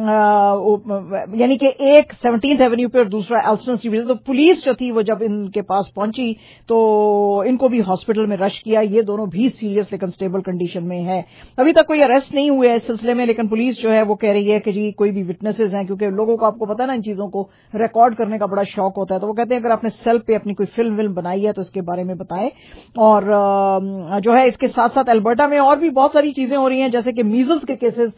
यानी कि एक सेवनटीन्थ एवेन्यू पे और दूसरा एल्सन स्ट्रीट. तो पुलिस जो थी वो जब इनके पास पहुंची तो इनको भी हॉस्पिटल में रश किया. ये दोनों भी सीरियस लेकिन स्टेबल कंडीशन में है. अभी तक कोई अरेस्ट नहीं हुए इस सिलसिले में लेकिन पुलिस जो है वो कह रही है कि जी कोई भी विटनेसेस हैं. क्योंकि लोगों को आपको पता है ना इन चीजों को रिकॉर्ड करने का बड़ा शौक होता है. तो वो कहते हैं अगर आपने सेल पे अपनी कोई फिल्म विल्म बनाई है तो इसके बारे में बताएं. और जो है इसके साथ साथ अल्बर्टा में और भी बहुत सारी चीजें हो रही हैं जैसे कि मीजल्स के केसेस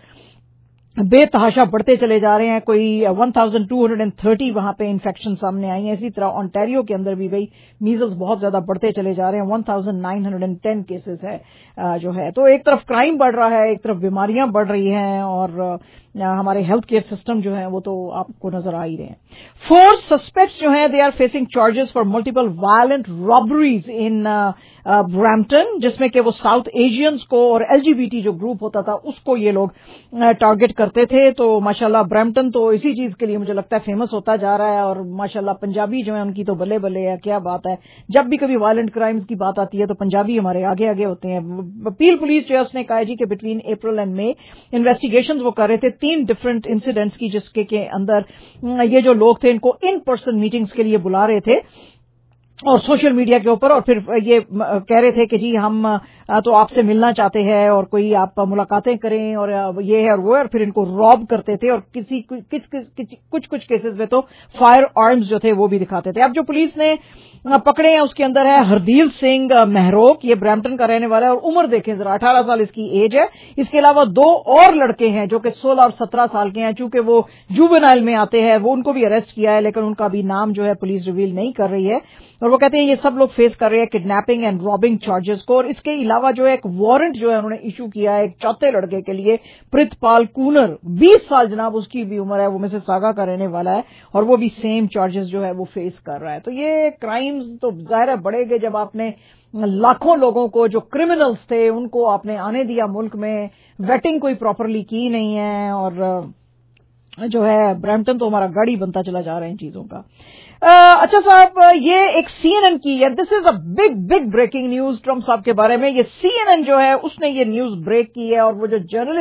बेतहाशा बढ़ते चले जा रहे हैं. कोई one thousand two hundred thirty वहां पे इन्फेक्शन सामने आई है. इसी तरह ओंटारियो के अंदर भी भाई मीजल्स बहुत ज्यादा बढ़ते चले जा रहे हैं. One thousand nine hundred ten cases है जो है. तो एक तरफ क्राइम बढ़ रहा है, एक तरफ बीमारियां बढ़ रही हैं और हमारे हेल्थ केयर सिस्टम जो है वो तो आपको नजर आ ही रहे हैं. फोर सस्पेक्ट्स जो हैं they are facing charges for multiple violent robberies in Brampton जिसमें कि वो साउथ एशियंस को और एलजीबीटी जो ग्रुप होता था उसको ये लोग टारगेट करते थे. तो माशाल्लाह ब्रैम्पटन तो इसी चीज के लिए मुझे लगता है फेमस होता जा रहा है. और माशाल्लाह पंजाबी जो है उनकी तो बल्ले बल्ले है. क्या बात है, जब भी कभी वायलेंट क्राइम्स की बात आती है तो पंजाबी हमारे आगे आगे होते हैं. अपील पुलिस जो है उसने कहा जी कि between April and May investigations वो कर रहे थे तीन डिफरेंट इंसिडेंट्स की जिसके के अंदर ये जो लोग थे इनको इन पर्सन मीटिंग्स के लिए बुला रहे थे और सोशल मीडिया के ऊपर. और फिर ये कह रहे थे कि जी हम तो आपसे मिलना चाहते हैं और कोई आप मुलाकातें करें और ये है और वो है. और फिर इनको रॉब करते थे और किसी किस कुछ कुछ केसेस में तो फायर आर्म्स जो थे वो भी दिखाते थे. अब जो पुलिस ने पकड़े हैं उसके अंदर है हरदील सिंह मेहरोक. ये ब्रैम्पटन का रहने वाला है और उम्र देखें जरा अठारह साल इसकी एज है. इसके अलावा दो और लड़के हैं जो कि सोलह और सत्रह साल के हैं. चूंकि वो जुवेनाइल में आते हैं वो उनको भी अरेस्ट किया है लेकिन उनका भी नाम जो है पुलिस रिवील नहीं कर रही है. और वो कहते हैं ये सब लोग फेस कर रहे हैं किडनैपिंग एंड रॉबिंग चार्जेस को. और इसके अलावा जो है एक वारंट जो है उन्होंने इशू किया है एक चौथे लड़के के लिए प्रितपाल कूनर. बीस साल जनाब उसकी भी उम्र है. वो मिसिसागा का रहने वाला है और वो भी सेम चार्जेस जो है वो फेस कर रहा है. तो ये क्राइम्स तो जाहिर है बढ़ेंगे जब आपने लाखों लोगों को जो क्रिमिनल्स थे उनको आपने आने दिया मुल्क में, वेटिंग कोई प्रॉपरली की नहीं है. और जो है ब्रैम्पटन तो हमारा गाड़ी बनता चला जा रहा है इन चीजों का. Uh, अच्छा साहब ये एक सीएनएन की है. This is a big big breaking news Trump साहब के बारे में. ये सीएनएन जो है उसने ये न्यूज ब्रेक की है और वो जो जर्नलिस्ट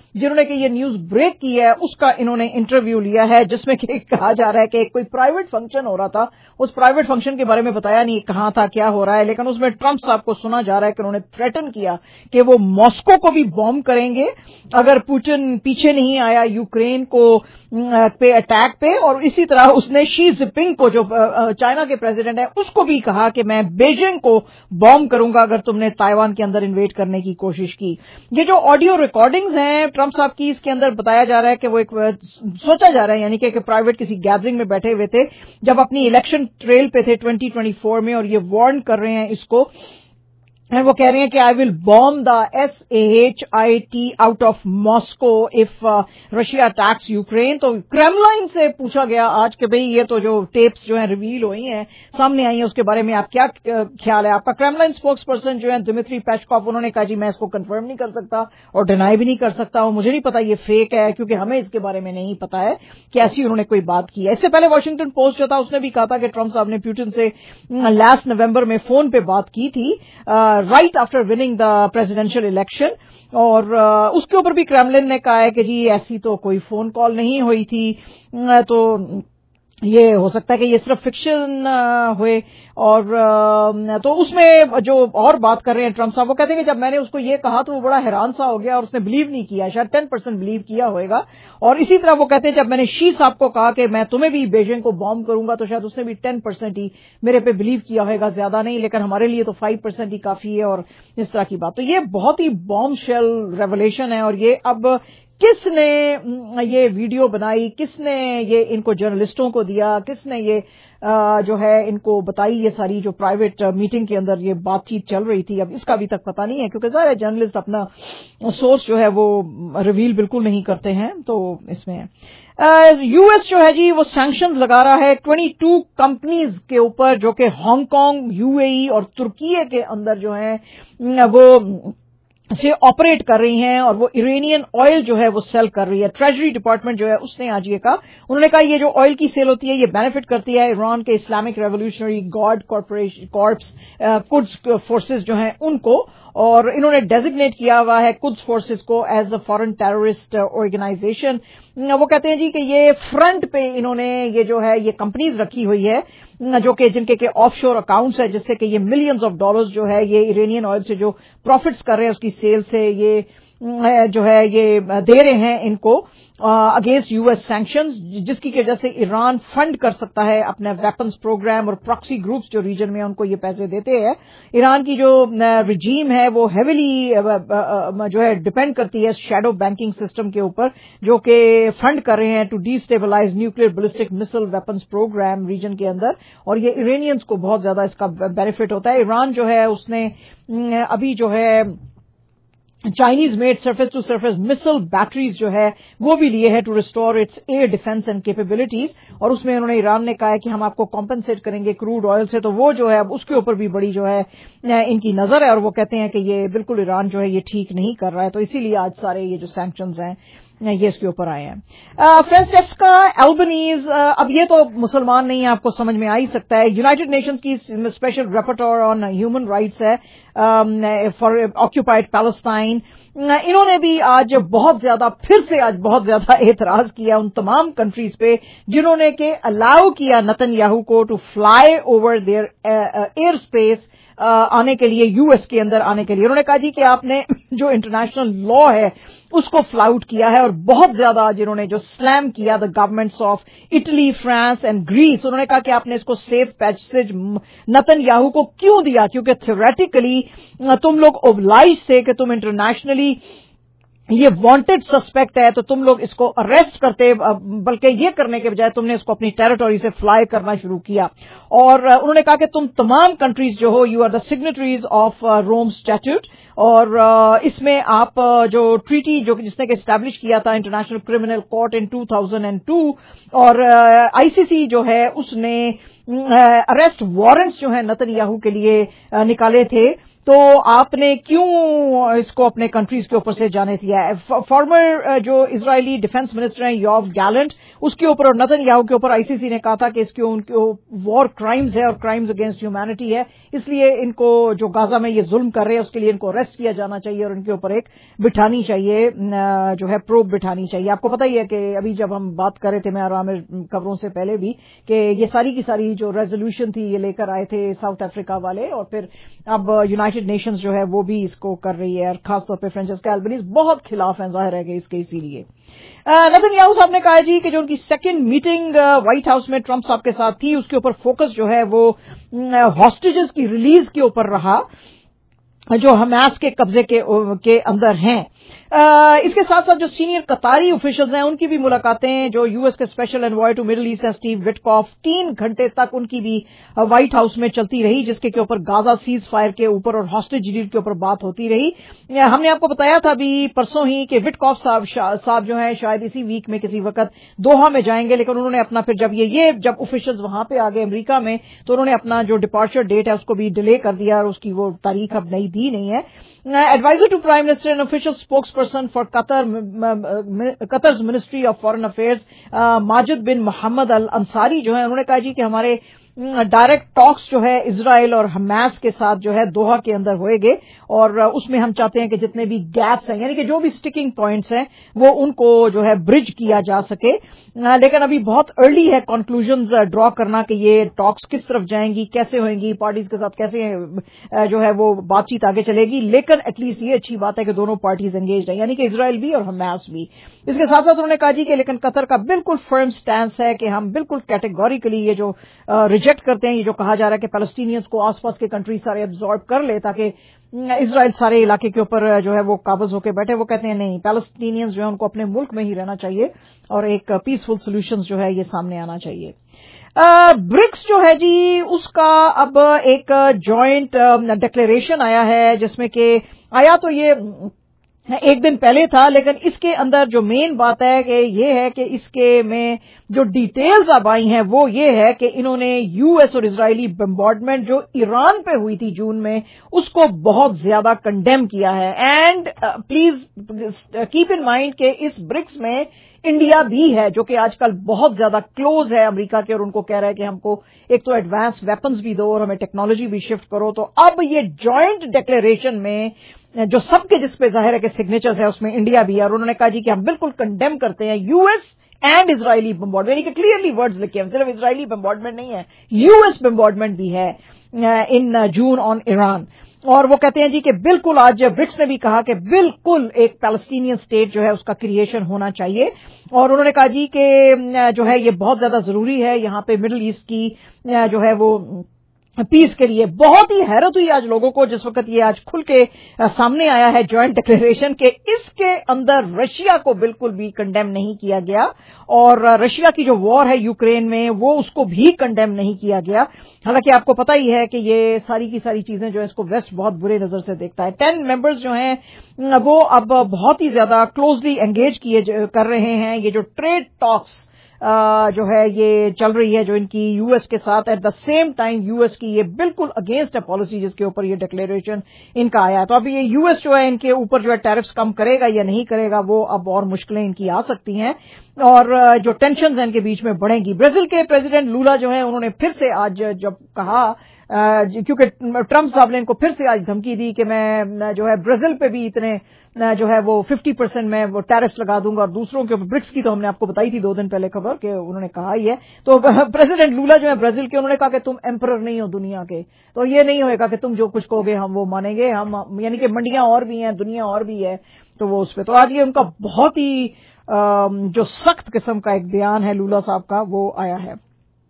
जिन्होंने कि ये न्यूज ब्रेक की है, उसका इन्होंने इंटरव्यू लिया है, जिसमें कि कहा जा रहा है कि कोई प्राइवेट फंक्शन हो रहा था, उस प्राइवेट फंक्शन के बारे में बताया नहीं कहां था, क्या हो रहा है, लेकिन उसमें ट्रंप साहब को सुना जा रहा है कि उन्होंने थ्रेटन किया कि वो मॉस्को को भी बॉम्ब करेंगे अगर पुतिन पीछे नहीं आया यूक्रेन को पे अटैक पे। और इसी तरह उसने शी जिनपिंग को, जो चाइना के प्रेसिडेंट है, उसको भी कहा कि मैं बीजिंग को बॉम्ब करूंगा अगर तुमने ताइवान के अंदर इन्वेट करने की कोशिश की। ये जो ऑडियो रिकॉर्डिंग्स हैं ट्रंप साहब की, इसके अंदर बताया जा रहा है कि वो एक सोचा जा रहा है यानी कि प्राइवेट किसी गैदरिंग में बैठे हुए थे जब अपनी इलेक्शन ट्रेल पे थे ट्वेंटी ट्वेंटी फोर में, और ये वार्न कर रहे हैं इसको, और वो कह रहे हैं कि I will bomb the S H I T out of Moscow if Russia attacks Ukraine. तो क्रेमलाइन से पूछा गया आज कि भाई ये तो जो टेप्स जो हैं रिवील हुई हैं, सामने आई हैं, उसके बारे में आप क्या ख्याल है आपका। क्रेमलाइन स्पोक्स पर्सन जो है दिमित्री पेस्कोव, उन्होंने कहा जी मैं इसको कंफर्म नहीं कर सकता और डिनाई भी नहीं कर सकता हूं, मुझे नहीं पता ये फेक है क्योंकि हमें इसके बारे में नहीं पता है कि ऐसी उन्होंने कोई बात की है। इससे पहले वॉशिंगटन पोस्ट जो था उसने भी कहा था कि ट्रंप साहब ने पुतिन से लास्ट नवंबर में फोन पे बात की थी right after winning the presidential election, और uh, उसके ऊपर भी क्रेमलिन ने कहा है कि जी ऐसी तो कोई फोन कॉल नहीं हुई थी, uh, तो ये हो सकता है कि ये सिर्फ फिक्शन हुए। और तो उसमें जो और बात कर रहे हैं ट्रंप साहब, वो कहते हैं कि जब मैंने उसको ये कहा तो वो बड़ा हैरान सा हो गया और उसने बिलीव नहीं किया, शायद टेन परसेंट बिलीव किया होगा। और इसी तरह वो कहते हैं जब मैंने शी साहब को कहा कि मैं तुम्हें भी बीजिंग को बॉम्ब करूंगा तो शायद उसने भी टेन परसेंट ही मेरे पे बिलीव किया होगा, ज्यादा नहीं, लेकिन हमारे लिए तो फाइव परसेंट ही काफी है और इस तरह की बात। तो ये बहुत ही बॉम्ब शेल रेवलेशन है। और ये अब किसने ये वीडियो बनाई, किसने ये इनको जर्नलिस्टों को दिया, किसने ये आ, जो है इनको बताई, ये सारी जो प्राइवेट मीटिंग के अंदर ये बातचीत चल रही थी, अब इसका अभी तक पता नहीं है क्योंकि ज़ाहिर है जर्नलिस्ट अपना सोर्स जो है वो रिवील बिल्कुल नहीं करते हैं। तो इसमें यूएस जो है जी वो सैंक्शंस लगा रहा है बाईस कंपनीज के ऊपर जो कि हांगकांग, यूएई और तुर्की के अंदर जो है वो से ऑपरेट कर रही हैं और वो इरानियन ऑयल जो है वो सेल कर रही है। ट्रेजरी डिपार्टमेंट जो है उसने आज ये कहा, उन्होंने कहा ये जो ऑयल की सेल होती है ये बेनिफिट करती है ईरान के Islamic Revolutionary Guard Corporation Corps Quds forces जो हैं उनको, और इन्होंने डेजिग्नेट किया हुआ है कुड्स फोर्सेस को as a foreign terrorist organization. वो कहते हैं जी कि ये फ्रंट पे इन्होंने ये जो है ये कंपनीज रखी हुई है जो कि जिनके के ऑफशोर अकाउंट्स है, जिससे कि ये मिलियंस ऑफ डॉलर्स जो है ये इरानियन ऑयल से जो प्रॉफिट्स कर रहे हैं उसकी सेल से ये जो है ये दे रहे हैं इनको अगेंस्ट यूएस सैंक्शंस, जिसकी वजह से ईरान फंड कर सकता है अपने वेपन्स प्रोग्राम और प्रॉक्सी ग्रुप्स जो रीजन में उनको ये पैसे देते हैं। ईरान की जो रिजीम है वो हेविली जो है डिपेंड करती है शैडो बैंकिंग सिस्टम के ऊपर जो कि फंड कर रहे हैं to destabilize nuclear ballistic missile weapons program region के अंदर, और ये इरानियंस को बहुत ज्यादा इसका बेनिफिट होता है। ईरान जो है उसने अभी जो है Chinese made surface to surface missile batteries जो है वो भी लिए है to restore its air defence and capabilities, और उसमें उन्होंने ईरान ने कहा है कि हम आपको कॉम्पेंसेट करेंगे क्रूड ऑयल से, तो वो जो है उसके ऊपर भी बड़ी जो है इनकी नजर है और वो कहते हैं कि ये बिल्कुल ईरान जो है ये ठीक नहीं कर रहा है, तो इसीलिए आज सारे ये जो सैंक्शंस हैं ये इसके ऊपर आए हैं। फ्रेंच टेक्स का एल्बनीज, अब ये तो मुसलमान नहीं है, आपको समझ में आ ही सकता है, यूनाइटेड नेशंस की special rapporteur on human rights है फॉर ऑक्यूपाइड पैलेस्टाइन। इन्होंने भी आज बहुत ज्यादा फिर से आज बहुत ज्यादा एतराज किया उन तमाम कंट्रीज पे जिन्होंने के अलाउ किया नेतन्याहू को to fly over their air space आने के लिए, यूएस के अंदर आने के लिए। उन्होंने कहा जी कि आपने जो इंटरनेशनल लॉ है उसको फ्लाउट किया है, और बहुत ज्यादा जिन्होंने जो स्लैम किया the governments of Italy, France and Greece, उन्होंने कहा कि आपने इसको सेफ पैसेज नेतन्याहू को क्यों दिया, क्योंकि थ्योरेटिकली तुम लोग ओब्लाइज थे कि तुम इंटरनेशनली ये वांटेड सस्पेक्ट है तो तुम लोग इसको अरेस्ट करते, बल्कि ये करने के बजाय तुमने इसको अपनी टेरिटरी से फ्लाई करना शुरू किया। और उन्होंने कहा कि तुम तमाम कंट्रीज जो हो, you are the signatories of Rome Statute, और इसमें आप जो ट्रीटी जो जिसने के एस्टैब्लिश किया था International Criminal Court in two thousand two, और आईसीसी जो है उसने अरेस्ट वारंट्स जो है नेतन्याहू के लिए निकाले थे, تو آپ نے کیوں اس کو اپنے کنٹریز کے اوپر سے جانے دیا ہے؟ فارمر جو اسرائیلی ڈیفینس منسٹر ہیں یوآف گیلنٹ، اس کے اوپر اور نتن یاہو کے اوپر آئی سی سی نے کہا تھا کہ اس کے ان کے وار کرائمز ہے اور کرائمز اگینسٹ ہیومینٹی ہے، اس لیے ان کو جو غزہ میں یہ ظلم کر رہے ہیں اس کے لیے ان کو اریسٹ کیا جانا چاہیے اور ان کے اوپر ایک بٹھانی چاہیے، جو ہے پروب بٹھانی چاہیے۔ آپ کو پتہ ہی ہے کہ ابھی جب ہم بات کر رہے تھے میں اور عامر خبروں سے پہلے بھی کہ یہ ساری کی ساری جو ریزولوشن تھی یہ لے کر آئے تھے ساؤتھ افریقہ والے، اور پھر اب یونائٹڈ نیشنز جو ہے وہ بھی اس کو کر رہی ہے، اور خاص طور پہ فرانچسکا البنیز بہت خلاف ہیں، ظاہر ہے کہ اس کے اسی لیے نتن یاہو صاحب نے کہا جی کہ جو ان کی سیکنڈ میٹنگ وائٹ ہاؤس میں ٹرمپ صاحب کے ساتھ تھی اس کے اوپر فوکس جو ہے وہ ہاسٹیجز کی ریلیز کے اوپر رہا جو حماس کے قبضے کے, کے اندر ہیں۔ اس کے ساتھ ساتھ جو سینئر قطاری آفیشلز ہیں ان کی بھی ملاقاتیں، جو یو ایس کے special envoy to Middle East ہیں اسٹیو وٹکاف، تین گھنٹے تک ان کی بھی وائٹ ہاؤس میں چلتی رہی، جس کے اوپر غازہ سیز فائر کے اوپر اور ہاسٹیج ڈیل کے اوپر بات ہوتی رہی۔ ہم نے آپ کو بتایا تھا بھی پرسوں ہی کہ وٹکاف صاحب صاحب جو ہیں شاید اسی ویک میں کسی وقت دوحہ میں جائیں گے، لیکن انہوں نے اپنا پھر جب یہ یہ جب آفیشلز وہاں پہ آ گئے امریکہ میں تو انہوں نے اپنا جو ڈپارچر ڈیٹ ہے اس کو بھی ڈیلے کر دیا اور اس کی وہ تاریخ اب نئی دی نہیں ہے۔ Adviser to prime minister and official spokesperson for Qatar Qatar's ministry of foreign affairs ماجد بن محمد الانصاری جو ہے انہوں نے کہا جی کہ ہمارے ڈائریکٹ ٹاکس جو ہے اسرائیل اور حماس کے ساتھ جو ہے دوحہ کے اندر ہوئے گے، اور اس میں ہم چاہتے ہیں کہ جتنے بھی گیپس ہیں یعنی کہ جو بھی سٹکنگ پوائنٹس ہیں وہ ان کو جو ہے برج کیا جا سکے، لیکن ابھی بہت ارلی ہے کنکلوژنز ڈرا کرنا کہ یہ ٹاکس کس طرف جائیں گی، کیسے ہوئیں گی، پارٹیز کے ساتھ کیسے جو ہے وہ بات چیت آگے چلے گی، لیکن ایٹ لیسٹ یہ اچھی بات ہے کہ دونوں پارٹیز انگیجڈ ہیں یعنی کہ اسرائیل بھی اور حماس بھی۔ اس کے ساتھ ساتھ انہوں نے کہا جی کہ لیکن قطر کا بالکل فرم سٹینس ہے کہ ہم بالکل کیٹیگوریکلی یہ جو ریجیکٹ کرتے ہیں یہ جو کہا جا رہا ہے کہ پیلسٹینینز کو آس پاس کے کنٹریز سارے ابزارب کر لے تاکہ اسرائیل سارے علاقے کے اوپر جو ہے وہ قابض ہو کے بیٹھے، وہ کہتے ہیں نہیں، پیلسٹینینز جو ہے ان کو اپنے ملک میں ہی رہنا چاہیے اور ایک پیسفل سولوشنز جو ہے یہ سامنے آنا چاہیے۔ برکس جو ہے جی اس کا اب ایک جوائنٹ ڈکلیریشن آیا ہے جس میں کہ آیا تو یہ ایک دن پہلے تھا، لیکن اس کے اندر جو مین بات ہے کہ یہ ہے کہ اس کے میں جو ڈیٹیلز اب آئی ہیں وہ یہ ہے کہ انہوں نے یو ایس اور اسرائیلی بمبارڈمنٹ جو ایران پہ ہوئی تھی جون میں اس کو بہت زیادہ کنڈیم کیا ہے، and please keep in mind کہ اس برکس میں انڈیا بھی ہے جو کہ آج کل بہت زیادہ کلوز ہے امریکہ کے، اور ان کو کہہ رہا ہے کہ ہم کو ایک تو ایڈوانس ویپنز بھی دو اور ہمیں ٹیکنالوجی بھی شفٹ کرو۔ تو اب یہ جوائنٹ ڈکلیریشن میں جو سب کے جس پہ ظاہر ہے کہ سگنیچرز ہے اس میں انڈیا بھی ہے، اور انہوں نے کہا جی کہ ہم بالکل کنڈیم کرتے ہیں U S and Israeli bombardment, یعنی کہ کلیئرلی ورڈز لکھے ہیں، صرف اسرائیلی بمبارڈمنٹ نہیں ہے، یو ایس بمبارڈمنٹ بھی ہے ان جون آن ایران۔ اور وہ کہتے ہیں جی کہ بالکل آج برکس نے بھی کہا کہ بالکل ایک پیلسٹینین اسٹیٹ جو ہے اس کا کریشن ہونا چاہیے، اور انہوں نے کہا جی کہ جو ہے یہ بہت زیادہ ضروری ہے یہاں پہ مڈل ایسٹ کی جو ہے وہ پیس کے لیے۔ بہت ہی حیرت ہوئی آج لوگوں کو جس وقت یہ آج کھل کے سامنے آیا ہے جوائنٹ ڈکلیریشن کہ اس کے اندر رشیا کو بالکل بھی کنڈیم نہیں کیا گیا، اور رشیا کی جو وار ہے یوکرین میں وہ اس کو بھی کنڈیم نہیں کیا گیا، حالانکہ آپ کو پتہ ہی ہے کہ یہ ساری کی ساری چیزیں جو ہے اس کو ویسٹ بہت برے نظر سے دیکھتا ہے۔ ٹین ممبرز جو ہیں وہ اب بہت ہی زیادہ کلوزلی انگیج کیے کر رہے ہیں، یہ جو ٹریڈ ٹاکس جو ہے یہ چل رہی ہے جو ان کی یو ایس کے ساتھ، at the same time U S کی یہ بالکل اگینسٹ ہے پالیسی جس کے اوپر یہ ڈکلیریشن ان کا آیا ہے۔ تو اب یہ یو ایس جو ہے ان کے اوپر جو ہے ٹیرفز کم کرے گا یا نہیں کرے گا وہ اب اور مشکلیں ان کی آ سکتی ہیں، اور جو ٹینشنز ہیں ان کے بیچ میں بڑھیں گی۔ برازیل کے پریزیڈنٹ لولا جو ہیں انہوں نے پھر سے آج جب کہا، کیونکہ ٹرمپ صاحب نے ان کو پھر سے آج دھمکی دی کہ میں جو ہے برازیل پہ بھی اتنے جو ہے وہ ففٹی پرسینٹ میں وہ ٹیرفس لگا دوں گا، اور دوسروں کے برکس کی تو ہم نے آپ کو بتائی تھی دو دن پہلے خبر کہ انہوں نے کہا ہی ہے۔ تو پریزیڈنٹ لولا جو ہے برازیل کے انہوں نے کہا کہ تم ایمپرر نہیں ہو دنیا کے، تو یہ نہیں ہوئے گا کہ تم جو کچھ کہو گے ہم وہ مانیں گے، ہم یعنی کہ منڈیاں اور بھی ہیں، دنیا اور بھی ہے، تو وہ اس پہ تو آج یہ ان کا بہت ہی جو سخت قسم کا ایک بیان ہے لولا صاحب کا وہ آیا ہے۔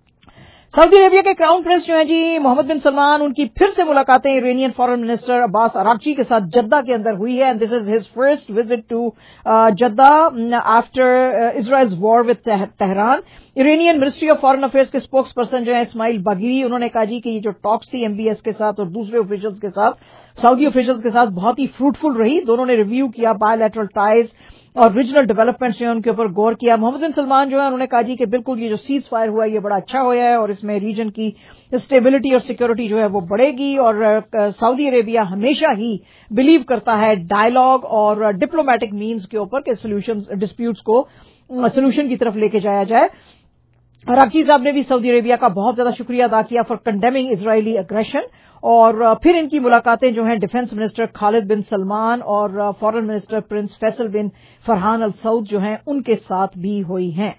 سعودی عربیہ کے کراؤن پرنس جو ہیں جی محمد بن سلمان، ان کی پھر سے ملاقاتیں ایرانین فارن منسٹر عباس اراغچی کے ساتھ جدہ کے اندر ہوئی ہے، and this is his first visit to Jeddah after Israel's war with Tehran. Iranian ministry of foreign affairs کے اسپوکس پرسن جو ہیں اسماعیل باگیری، انہوں نے کہا جی کہ یہ جو ٹاکس تھی ایم بی ایس کے ساتھ اور دوسرے آفیشلز کے ساتھ، سعودی آفیشلز کے ساتھ بہت ہی فروٹفل رہی، دونوں نے ریویو کیا بائی لیٹرل ٹائز और रीजनल डेवलपमेंट्स जो है उनके ऊपर गौर किया। मोहम्मद बिन सलमान जो है उन्होंने कहा जी कि बिल्कुल ये जो सीज फायर हुआ है ये बड़ा अच्छा हुआ है और इसमें रीजन की स्टेबिलिटी और सिक्योरिटी जो है वो बढ़ेगी और सऊदी अरेबिया हमेशा ही बिलीव करता है डायलॉग और डिप्लोमेटिक मीन्स के ऊपर के सोल्यूशन डिस्प्यूट्स को सोल्यूशन की तरफ लेके जाया जाए। रागची साहब ने भी सऊदी अरेबिया का बहुत ज्यादा शुक्रिया अदा किया फॉर कंडेमिंग इजरायली एग्रेशन और फिर इनकी मुलाकातें जो हैं defence minister Khalid bin Salman और foreign minister Prince Faisal bin Farhan Al Saud जो हैं उनके साथ भी हुई हैं।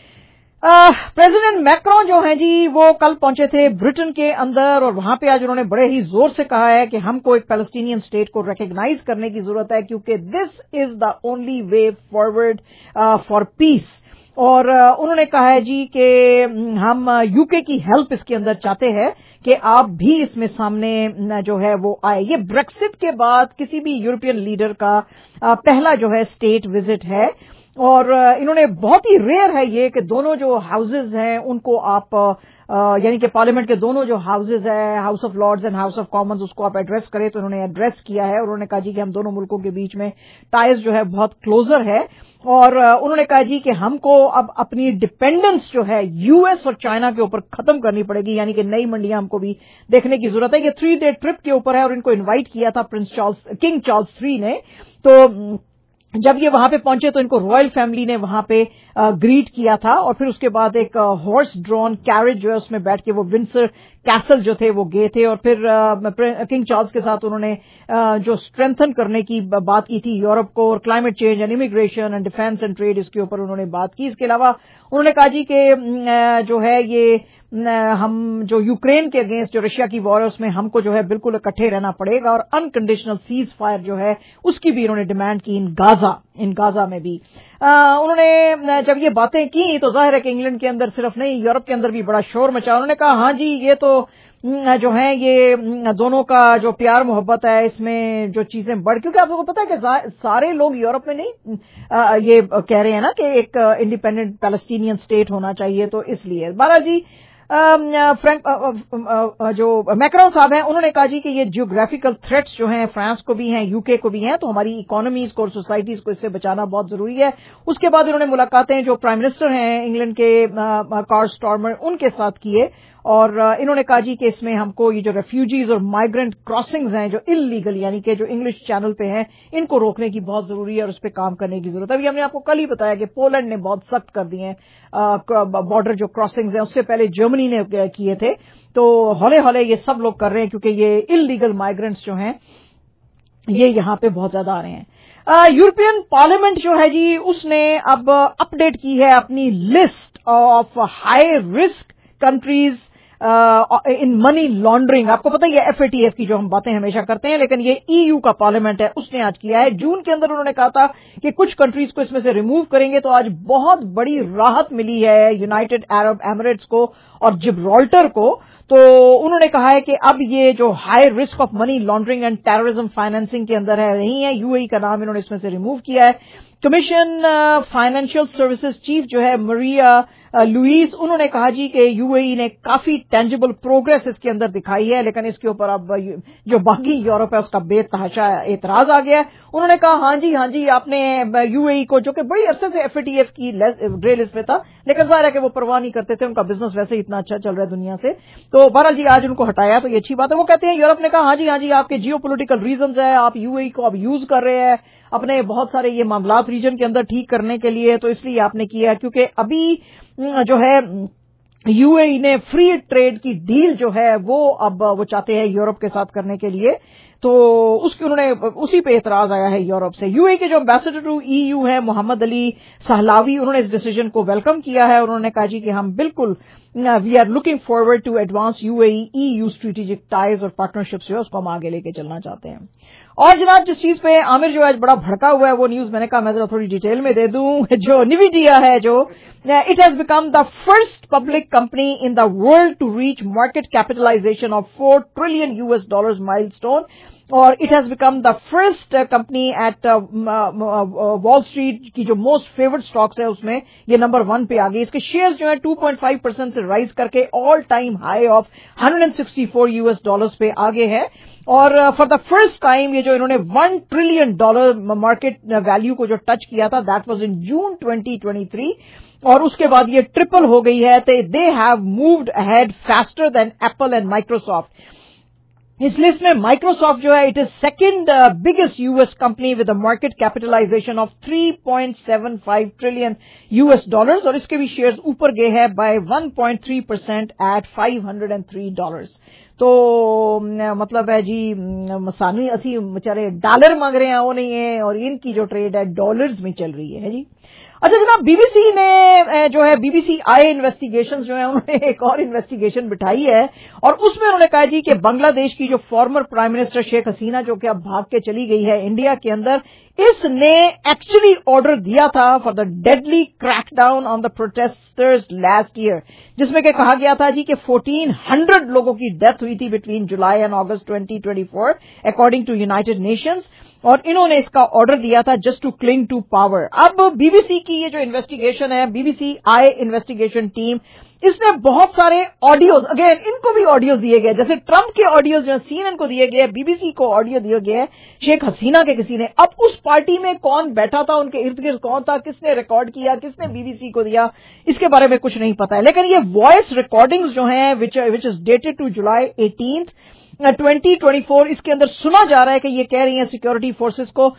प्रेसिडेंट मैक्रोन जो हैं जी वो कल पहुंचे थे ब्रिटेन के अंदर और वहां पे आज उन्होंने बड़े ही जोर से कहा है कि हमको एक पैलेस्टीनियन स्टेट को रिकॉग्नाइज करने की जरूरत है क्योंकि this is the only way forward for peace. और uh, उन्होंने कहा है जी कि हम यूके की हेल्प इसके अंदर चाहते हैं कि आप भी इसमें सामने जो है वो आए। ये ब्रेक्सिट के बाद किसी भी यूरोपियन लीडर का uh, पहला जो है स्टेट विजिट है और uh, इन्होंने बहुत ही रेयर है ये कि दोनों जो हाउसेज हैं उनको आप uh, Uh, यानी कि पार्लियामेंट के दोनों जो हाउसेज है House of Lords and House of Commons उसको आप एड्रेस करें तो उन्होंने एड्रेस किया है और उन्होंने कहा जी कि हम दोनों मुल्कों के बीच में टाइज जो है बहुत क्लोजर है और uh, उन्होंने कहा जी कि हमको अब अपनी डिपेंडेंस जो है यूएस और चाइना के ऊपर खत्म करनी पड़ेगी यानी कि नई मंडियां हमको भी देखने की जरूरत है। ये थ्री डे ट्रिप के ऊपर है और इनको इन्वाइट किया था Prince Charles King Charles three ने। तो जब ये वहां पे पहुंचे तो इनको रॉयल फैमिली ने वहां पे ग्रीट किया था और फिर उसके बाद एक हॉर्स ड्रॉन कैरेज जो है उसमें बैठ के वो विंडसर कैसल जो थे वो गए थे और फिर किंग चार्ल्स के साथ उन्होंने जो स्ट्रेंथन करने की बात की थी यूरोप को और climate change and immigration and defence and trade इसके ऊपर उन्होंने बात की। इसके अलावा उन्होंने कहा जी कि जो है ये हम जो यूक्रेन के अगेंस्ट जो रशिया की वॉर है उसमें हमको जो है बिल्कुल इकट्ठे रहना पड़ेगा और अनकंडीशनल सीज फायर जो है उसकी भी इन्होंने डिमांड की इन गाजा इन गाजा में भी। आ, उन्होंने जब ये बातें की तो जाहिर है कि इंग्लैंड के अंदर सिर्फ नहीं यूरोप के अंदर भी बड़ा शोर मचा। उन्होंने कहा हाँ जी ये तो जो है ये दोनों का जो प्यार मोहब्बत है इसमें जो चीजें बढ़ क्योंकि आप लोगों को पता है कि सारे लोग यूरोप में नहीं आ, ये कह रहे हैं ना कि एक इंडिपेंडेंट पैलेस्टीनियन स्टेट होना चाहिए तो इसलिए बारह जी फ्रैंक जो मैक्रोन साहब हैं उन्होंने कहा जी कि ये जियोग्राफिकल थ्रेट्स जो हैं फ्रांस को भी हैं यूके को भी हैं तो हमारी इकोनॉमीज को और सोसाइटीज को इससे बचाना बहुत जरूरी है। उसके बाद इन्होंने मुलाकातें जो प्राइम मिनिस्टर हैं इंग्लैंड के कार्ल स्टार्मर उनके साथ किए और इन्होंने कहा जी कि इसमें हमको ये जो रेफ्यूजीज और माइग्रेंट क्रॉसिंग्स हैं जो इलीगल यानी कि जो इंग्लिश चैनल पे हैं इनको रोकने की बहुत जरूरी है और उस पर काम करने की जरूरत है। अभी हमने आपको कल ही बताया कि पोलैंड ने बहुत सख्त कर दिए हैं बॉर्डर जो क्रॉसिंग्स हैं उससे पहले जर्मनी ने किए थे तो हौले हौले ये सब लोग कर रहे हैं क्योंकि ये इलीगल माइग्रेंट्स जो हैं ये यहाँ पे बहुत ज्यादा आ रहे हैं। यूरोपियन पार्लियामेंट जो है जी उसने अब अपडेट की है अपनी list of high risk countries in money laundering. आपको पता है ये एफ ए टी एफ की जो हम बातें हमेशा करते हैं लेकिन ये ई यू का पार्लियामेंट है उसने आज किया है। जून के अंदर उन्होंने कहा था कि कुछ कंट्रीज को इसमें से रिमूव करेंगे तो आज बहुत बड़ी राहत मिली है यूनाइटेड अरब एमिरेट्स को और जिब्राल्टर को। तो उन्होंने कहा है कि अब ये जो high risk of money laundering and terrorism financing के अंदर है नहीं है यूएई का नाम इन्होंने इसमें से रिमूव किया है। कमीशन फाइनेंशियल सर्विसेज चीफ जो है मरिया लुईस उन्होंने कहा जी कि यूएई ने काफी टेंजिबल प्रोग्रेस इसके अंदर दिखाई है लेकिन इसके ऊपर अब जो बाकी यूरोप है उसका बेतहाशा एतराज आ गया है। उन्होंने कहा हाँ जी हाँ जी आपने यूएई को जो कि बड़ी अरसे से एफएटीएफ की ग्रे लिस्ट में था लेकिन जाहिर है कि वो परवाह नहीं करते थे उनका बिजनेस वैसे ही इतना अच्छा चल रहा है दुनिया से तो बहरहाल जी आज उनको हटाया तो ये अच्छी बात है। वो कहते हैं यूरोप ने कहा हाँ जी हाँ जी आपके जियो पोलिटिकल रीजंस है आप यूएई को अब यूज कर रहे हैं अपने बहुत सारे ये मामलात रीजन के अंदर ठीक करने के लिए तो इसलिए आपने किया क्योंकि अभी जो है यूएई ने फ्री ट्रेड की डील जो है वो अब वो चाहते हैं यूरोप के साथ करने के लिए तो उसकी उन्होंने उसी पे एतराज आया है यूरोप से। यूएई के जो एम्बेसडर टू ईयू है मोहम्मद अली सहलावी उन्होंने इस डिसीजन को वेलकम किया है और उन्होंने कहा जी कि हम बिल्कुल we are looking forward to advance UAE EU strategic ties और पार्टनरशिप जो है उसको हम आगे लेके चलना चाहते हैं। और जनाब जिस चीज पे आमिर जो आज बड़ा भड़का हुआ है वो न्यूज मैंने कहा मैं जरा थोड़ी डिटेल में दे दूं। जो निविडिया है जो it has become the first public company in the world to reach market capitalization of four trillion US dollars milestone. اور it has become the first company at Wall Street کی جو most favoured stocks ہے اس میں یہ number one پہ آ گئی. اس کے share جو ہے ٹو پوائنٹ فائیو پرسینٹ سے رائز کر کے all time high of hundred and sixty four US dollars پہ آگے ہے. اور فار دا فرسٹ ٹائم یہ جو انہوں نے one trillion dollar market value کو جو ٹچ کیا تھا that was in June twenty twenty three, اور اس کے بعد یہ ٹرپل ہو گئی ہے. They have moved ahead faster than Apple and Microsoft. اس لسٹ میں مائکروسافٹ جو ہے it is second biggest US company with a market capitalization of three point seven five trillion U S dollars, اور اس کے بھی shares اوپر گئے ہیں by one point three percent at five hundred and three dollars. تو مطلب ہے جی مسانی اسی بچارے ڈالر مانگ رہے ہیں وہ نہیں ہے, اور ان کی جو ٹریڈ ہے ڈالرز میں چل رہی ہے جی. اچھا جناب, بی بی سی نے جو ہے BBC I investigation جو ہے انہوں نے ایک اور انویسٹیگیشن بٹھائی ہے, اور اس میں انہوں نے کہا جی کہ بنگلہ دیش کی جو former prime minister Sheikh Hasina جو کہ اب بھاگ کے چلی گئی ہے انڈیا کے اندر, اس نے ایکچولی آرڈر دیا تھا for the deadly crackdown on the protesters last year, جس میں کہ کہا گیا تھا جی کہ فورٹین ہنڈریڈ لوگوں کی ڈیتھ ہوئی تھی between July and August twenty twenty four according to United Nations, اور انہوں نے اس کا آرڈر دیا تھا just to clinging to power. اب بی بی سی کی یہ جو انویسٹیگیشن ہے, BBC I investigation team, اس نے بہت سارے آڈیوز, اگین ان کو بھی آڈیوز دیے گئے, جیسے ٹرمپ کے آڈیوز جو سی این این کو دیے گئے, بی بی سی کو آڈیو دیے گئے شیخ حسینہ کے کسی نے. اب اس پارٹی میں کون بیٹھا تھا, ان کے ارد گرد کون تھا, کس نے ریکارڈ کیا, کس نے بی بی سی کو دیا, اس کے بارے میں کچھ نہیں پتا ہے. لیکن یہ وائس ریکارڈنگز جو ہیں which is dated to July eighteenth twenty twenty four, اس کے اندر سنا جا رہا ہے کہ یہ کہہ رہی ہیں سیکورٹی فورسز کو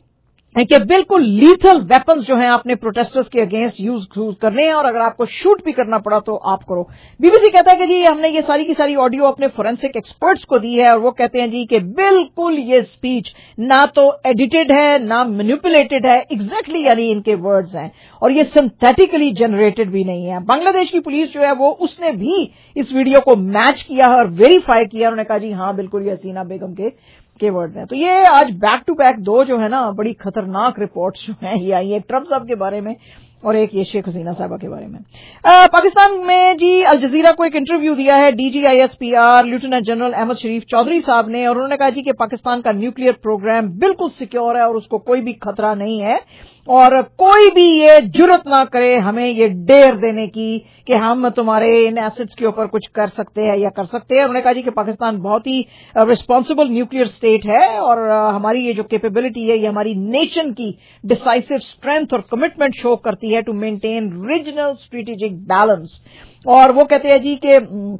کہ بالکل لیتھل ویپنز جو ہیں اپنے پروٹیسٹرز کے اگینسٹ یوز کرنے ہیں, اور اگر آپ کو شوٹ بھی کرنا پڑا تو آپ کرو. بی بی سی کہتا ہے کہ جی ہم نے یہ ساری کی ساری آڈیو اپنے فورینسک ایکسپرٹس کو دی ہے, اور وہ کہتے ہیں جی کہ بالکل یہ اسپیچ نہ تو ایڈیٹڈ ہے نہ مینیپولیٹڈ ہے, ایگزیکٹلی یعنی ان کے ورڈز ہیں, اور یہ سنتھیٹیکلی جنریٹڈ بھی نہیں ہے. بنگلہ دیش کی پولیس جو ہے وہ اس نے بھی اس ویڈیو کو میچ کیا اور ویریفائی کیا, انہوں نے کہا جی ہاں بالکل یہ حسینہ بیگم کے کے ورڈ ہیں. تو یہ آج بیک ٹو بیک دو جو ہے نا بڑی خطرناک رپورٹس جو ہیں یہ آئی, ایک ٹرمپ صاحب کے بارے میں اور ایک یہ شیخ حسینہ صاحبہ کے بارے میں. آ, پاکستان میں جی الجزیرہ کو ایک انٹرویو دیا ہے D G I S P R lieutenant general Ahmed Sharif Chaudhry صاحب نے, اور انہوں نے کہا جی کہ پاکستان کا نیوکلیئر پروگرام بالکل سیکیور ہے اور اس کو کوئی بھی خطرہ نہیں ہے, اور کوئی بھی یہ جرت نہ کرے ہمیں یہ ڈیر دینے کی کہ ہم تمہارے ان ایسٹس کے اوپر کچھ کر سکتے ہیں یا کر سکتے ہیں. انہوں نے کہا جی کہ پاکستان بہت ہی ریسپانسبل نیوکلیئر اسٹیٹ ہے, اور ہماری یہ جو کیپیبلٹی ہے یہ ہماری نیشن کی ڈیسائسو اسٹرینتھ اور کمٹمنٹ شو کرتی ہے to maintain regional strategic balance. اور وہ کہتے ہیں جی کہ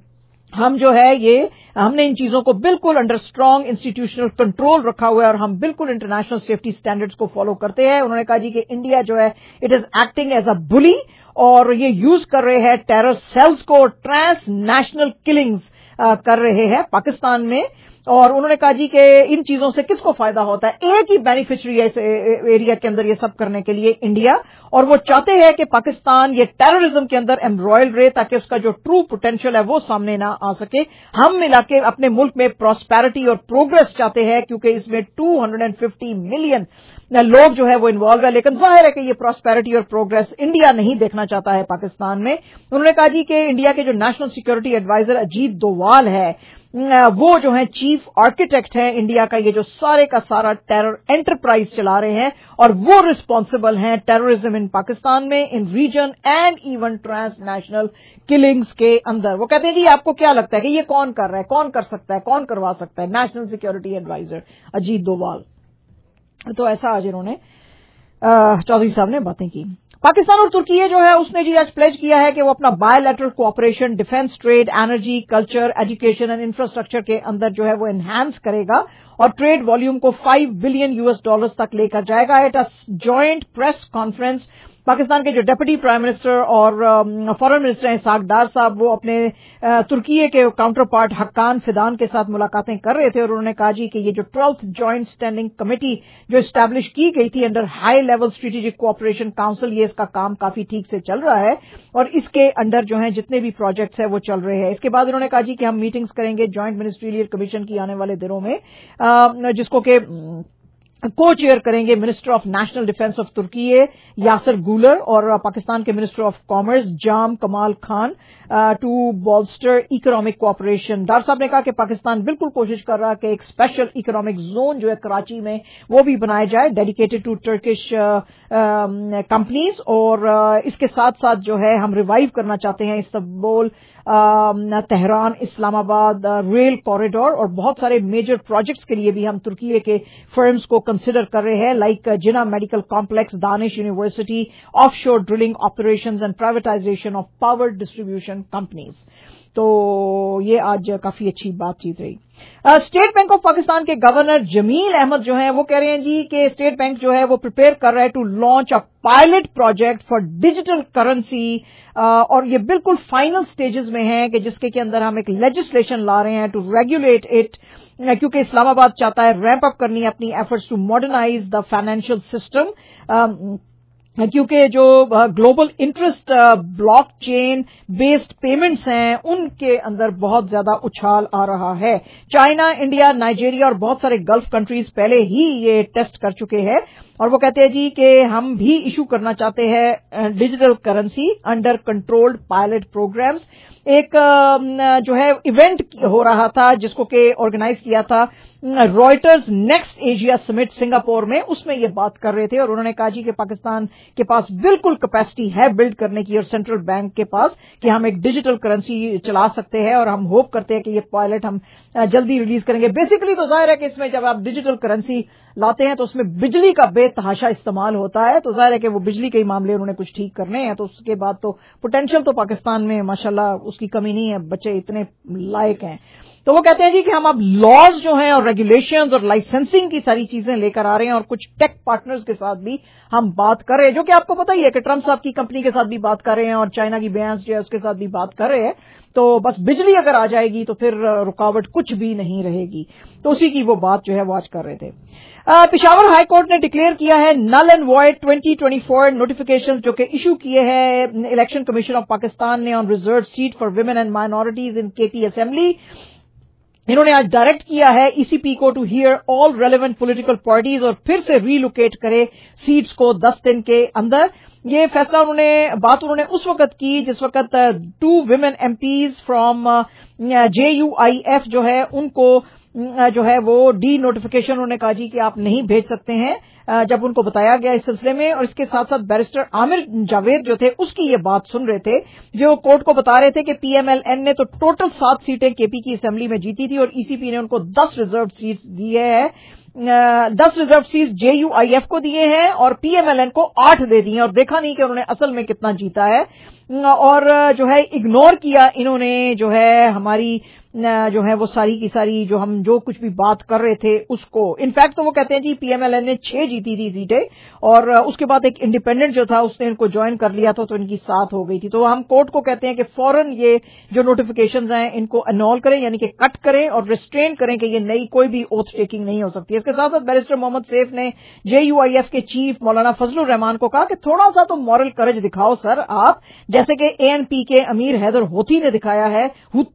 ہم جو ہے یہ ہم نے ان چیزوں کو بالکل انڈر اسٹرانگ انسٹیٹیوشنل کنٹرول رکھا ہوا ہے, اور ہم بالکل انٹرنیشنل سیفٹی اسٹینڈرڈز کو فالو کرتے ہیں. انہوں نے کہا جی کہ انڈیا جو ہے it is acting as a bully, اور یہ یوز کر رہے ہیں ٹیرر سیلز کو, ٹرانس نیشنل کلنگز کر رہے ہیں پاکستان میں. اور انہوں نے کہا جی کہ ان چیزوں سے کس کو فائدہ ہوتا ہے, ایک ہی بینیفیشری ہے اس ایریا کے اندر یہ سب کرنے کے لیے, انڈیا, اور وہ چاہتے ہیں کہ پاکستان یہ ٹیررزم کے اندر ایمبرائلڈ رہے تاکہ اس کا جو ٹرو پوٹینشیل ہے وہ سامنے نہ آ سکے. ہم ملا کے اپنے ملک میں پراسپیرٹی اور پروگرس چاہتے ہیں, کیونکہ اس میں two hundred and fifty million لوگ جو ہے وہ انوالو ہے, لیکن ظاہر ہے کہ یہ پراسپیرٹی اور پروگرس انڈیا نہیں دیکھنا چاہتا ہے پاکستان میں. انہوں نے کہا جی کہ انڈیا کے جو national security adviser Ajit Doval ہے وہ جو ہیں چیف آرکیٹیکٹ ہیں انڈیا کا, یہ جو سارے کا سارا ٹیرر انٹرپرائز چلا رہے ہیں, اور وہ ریسپانسبل ہیں ٹیررزم ان پاکستان میں, in region and even transnational killings کے اندر. وہ کہتے ہیں جی آپ کو کیا لگتا ہے کہ یہ کون کر رہا ہے, کون کر سکتا ہے, کون کروا سکتا ہے, national security adviser Ajit Doval. تو ایسا آج انہوں نے چودھری صاحب نے باتیں کی. پاکستان اور ترکی جو ہے اس نے جی آج پلیج کیا ہے کہ وہ اپنا bilateral cooperation defence, trade, energy, culture, education and infrastructure کے اندر جو ہے وہ انہانس کرے گا, اور ٹریڈ والیوم کو five billion U S dollars تک لے کر جائے گا. At a joint press conference Pakistan کے جو ڈپٹی پرائم منسٹر اور فارن منسٹر ہیں اسحاق ڈار صاحب, وہ اپنے ترکی کے کاؤنٹر پارٹ حقان فدان کے ساتھ ملاقاتیں کر رہے تھے, اور انہوں نے کہا جی کہ یہ جو ٹویلتھ جوائنٹ اسٹینڈنگ کمیٹی جو اسٹیبلش کی گئی تھی under high level strategic cooperation council, یہ اس کا کام کافی ٹھیک سے چل رہا ہے, اور اس کے انڈر جو ہیں جتنے بھی پروجیکٹس ہیں وہ چل رہے ہیں. اس کے بعد انہوں نے کہا جی کہ ہم میٹنگز کریں گے جوائنٹ منسٹریل کمیشن کی آنے والے دنوں میں, جس کو کہ کو چیئر کریں گے minister of national defence of Turkey Yasar Guler اور پاکستان کے minister of commerce Jam Kamal Khan to bolster economic cooperation. Dar صاحب نے کہا کہ پاکستان بالکل کوشش کر رہا کہ ایک اسپیشل اکنامک زون جو ہے کراچی میں وہ بھی بنایا جائے ڈیڈیکیٹڈ ٹو ٹرکش کمپنیز, اور اس کے ساتھ ساتھ جو ہے ہم ریوائیو کرنا چاہتے ہیں استنبول تہران اسلام آباد ریل کوریڈور, اور بہت سارے میجر پروجیکٹس کے لیے بھی ہم ترکی کے فرمز کو کنسیڈر کر رہے ہیں like Jinnah medical complex, Danish university, offshore drilling operations and privatization of power distribution companies. تو یہ آج کافی اچھی بات چیت رہی. اسٹیٹ بینک آف پاکستان کے گورنر جمیل احمد جو ہیں وہ کہہ رہے ہیں جی کہ اسٹیٹ بینک جو ہے وہ پریپیئر کر رہا ہے to launch a pilot project for digital currency, اور یہ بالکل فائنل سٹیجز میں ہے کہ جس کے کے اندر ہم ایک لیجسلیشن لا رہے ہیں ٹو ریگولیٹ اٹ, کیونکہ اسلام آباد چاہتا ہے ریمپ اپ کرنی ہے اپنی efforts to modernize the financial system, کیونکہ جو global interest blockchain based payments ہیں ان کے اندر بہت زیادہ اچھال آ رہا ہے. چائنا, انڈیا, نائجیریا اور بہت سارے گلف کنٹریز پہلے ہی یہ ٹیسٹ کر چکے ہیں, اور وہ کہتے ہیں جی کہ ہم بھی ایشو کرنا چاہتے ہیں digital currency under controlled pilot programmes. ایک جو ہے ایونٹ ہو رہا تھا جس کو کہ آرگنائز کیا تھا Reuters Next Asia summit Singapore میں, اس میں یہ بات کر رہے تھے اور انہوں نے کہا جی کہ پاکستان کے پاس بالکل کیپیسٹی ہے بلڈ کرنے کی اور سینٹرل بینک کے پاس کہ ہم ایک ڈیجیٹل کرنسی چلا سکتے ہیں, اور ہم ہوپ کرتے ہیں کہ یہ پائلٹ ہم جلدی ریلیز کریں گے. بیسیکلی تو ظاہر ہے کہ اس میں جب آپ ڈیجیٹل کرنسی لاتے ہیں تو اس میں بجلی کا بے تحاشا استعمال ہوتا ہے, تو ظاہر ہے کہ وہ بجلی کے ہی معاملے انہوں نے کچھ ٹھیک کرنے ہیں, تو اس کے بعد تو پوٹینشیل تو پاکستان میں ماشاءاللہ اس کی کمی نہیں ہے, بچے اتنے لائق ہیں. تو وہ کہتے ہیں جی کہ ہم اب لاز جو ہیں اور ریگولیشنز اور لائسنسنگ کی ساری چیزیں لے کر آ رہے ہیں, اور کچھ ٹیک پارٹنرز کے ساتھ بھی ہم بات کر رہے ہیں, جو کہ آپ کو پتہ ہی ہے کہ ٹرمپ صاحب کی کمپنی کے ساتھ بھی بات کر رہے ہیں اور چائنا کی بیانس جو ہے اس کے ساتھ بھی بات کر رہے ہیں. تو بس بجلی اگر آ جائے گی تو پھر رکاوٹ کچھ بھی نہیں رہے گی, تو اسی کی وہ بات جو ہے وہ آج کر رہے تھے. پشاور ہائی کورٹ نے ڈکلیئر کیا ہے null and void twenty twenty four notification جو کہ ایشو کیے ہیں الیکشن کمیشن آف پاکستان نے on reserve seat for women and minorities in K P assembly. انہوں نے آج ڈائریکٹ کیا ہے ای سی پی کو to hear all relevant political parties اور پھر سے ری لوکیٹ کرے سیٹس کو دس دن کے اندر. یہ فیصلہ انہوں نے بات انہوں نے اس وقت کی جس وقت two women MPs from J U I F جو ہے ان کو جو ہے وہ ڈی نوٹیفیکیشن انہوں نے کہا جی کہ آپ نہیں بھیج سکتے ہیں جب ان کو بتایا گیا اس سلسلے میں. اور اس کے ساتھ ساتھ بیرسٹر عامر جاوید جو تھے اس کی یہ بات سن رہے تھے, جو کورٹ کو بتا رہے تھے کہ پی ایم ایل این نے تو ٹوٹل سات سیٹیں کے پی کی اسمبلی میں جیتی تھی اور ای سی پی نے ان کو دس ریزرو سیٹس دیے ہیں, دس reserve seat J U I F کو دیے ہیں اور پی ایم ایل این کو آٹھ دے دی ہیں, اور دیکھا نہیں کہ انہوں نے اصل میں کتنا جیتا ہے, اور جو ہے اگنور کیا انہوں نے جو ہے ہماری جو ہے وہ ساری کی ساری جو ہم جو کچھ بھی بات کر رہے تھے اس کو. انفیکٹ تو وہ کہتے ہیں جی پی ایم ایل این نے چھ جیتی تھی سیٹیں اور اس کے بعد ایک انڈیپینڈنٹ جو تھا اس نے ان کو جوائن کر لیا تھا تو ان کی سات ہو گئی تھی. تو ہم کورٹ کو کہتے ہیں کہ فوراً یہ جو نوٹیفیکیشنز ہیں ان کو انول کریں, یعنی کہ کٹ کریں اور ریسٹرین کریں کہ یہ نئی کوئی بھی اوتھ ٹیکنگ نہیں ہو سکتی. اس کے ساتھ ساتھ بیرسٹر محمد سیف نے جے یو آئی ایف کے چیف مولانا فضل الرحمان کو کہا کہ تھوڑا سا تو مورل کریج دکھاؤ سر آپ, جیسے کہ اے این پی کے امیر حیدر ہوتی نے دکھایا ہے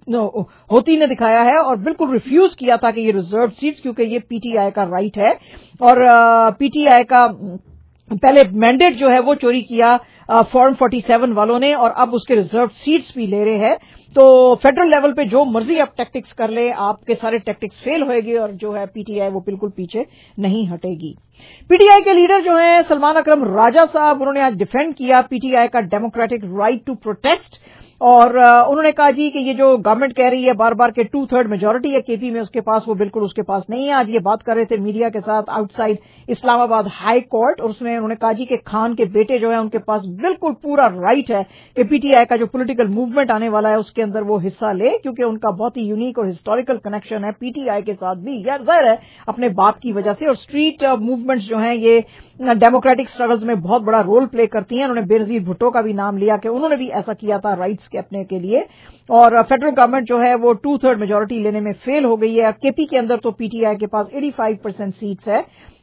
ہوتی نے دکھایا ہے اور بالکل ریفیوز کیا تھا کہ یہ ریزرو سیٹس کیونکہ یہ پی ٹی آئی کا رائٹ ہے, اور پی ٹی آئی کا پہلے مینڈیٹ جو ہے وہ چوری کیا فارم فورٹی سیون والوں نے اور اب اس کے ریزرو سیٹس بھی لے رہے ہیں. تو فیڈرل لیول پہ جو مرضی آپ ٹیکٹکس کر لے آپ کے سارے ٹیکٹکس فیل ہوئے گی اور جو ہے پی ٹی آئی وہ بالکل پیچھے نہیں ہٹے گی. پی ٹی آئی کے لیڈر جو ہیں سلمان اکرم راجہ صاحب, انہوں نے آج ڈیفینڈ کیا پی ٹی آئی کا ڈیموکریٹک رائٹ ٹو پروٹیسٹ, اور انہوں نے کہا جی کہ یہ جو گورنمنٹ کہہ رہی ہے بار بار کہ ٹو تھرڈ میجورٹی ہے کے پی میں اس کے پاس, وہ بالکل اس کے پاس نہیں ہے. آج یہ بات کر رہے تھے میڈیا کے ساتھ آؤٹ سائڈ اسلام آباد ہائی کورٹ, اور اس میں انہوں نے کہا جی کہ خان کے بیٹے جو ہیں ان کے پاس بالکل پورا رائٹ ہے کہ پی ٹی آئی کا جو پولیٹیکل موومنٹ آنے والا ہے اس کے اندر وہ حصہ لے, کیونکہ ان کا بہت ہی یونیک اور ہسٹوریکل کنیکشن ہے پی ٹی آئی کے ساتھ بھی, یا ظاہر ہے اپنے باپ کی وجہ سے. اور اسٹریٹ موومنٹس جو ہیں یہ ڈیموکریٹک اسٹرگلز میں بہت بڑا رول پلے کرتی ہیں. انہوں نے بے نظیر بھٹو کا بھی نام لیا کہ انہوں نے بھی ایسا کیا تھا رائٹس کے اپنے کے لیے, اور فیڈرل گورنمنٹ جو ہے وہ ٹو تھرڈ میجورٹی لینے میں فیل ہو گئی ہے. کے پی کے اندر تو پی ٹی آئی کے پاس ایٹی فائیو پرسینٹ سیٹس ہے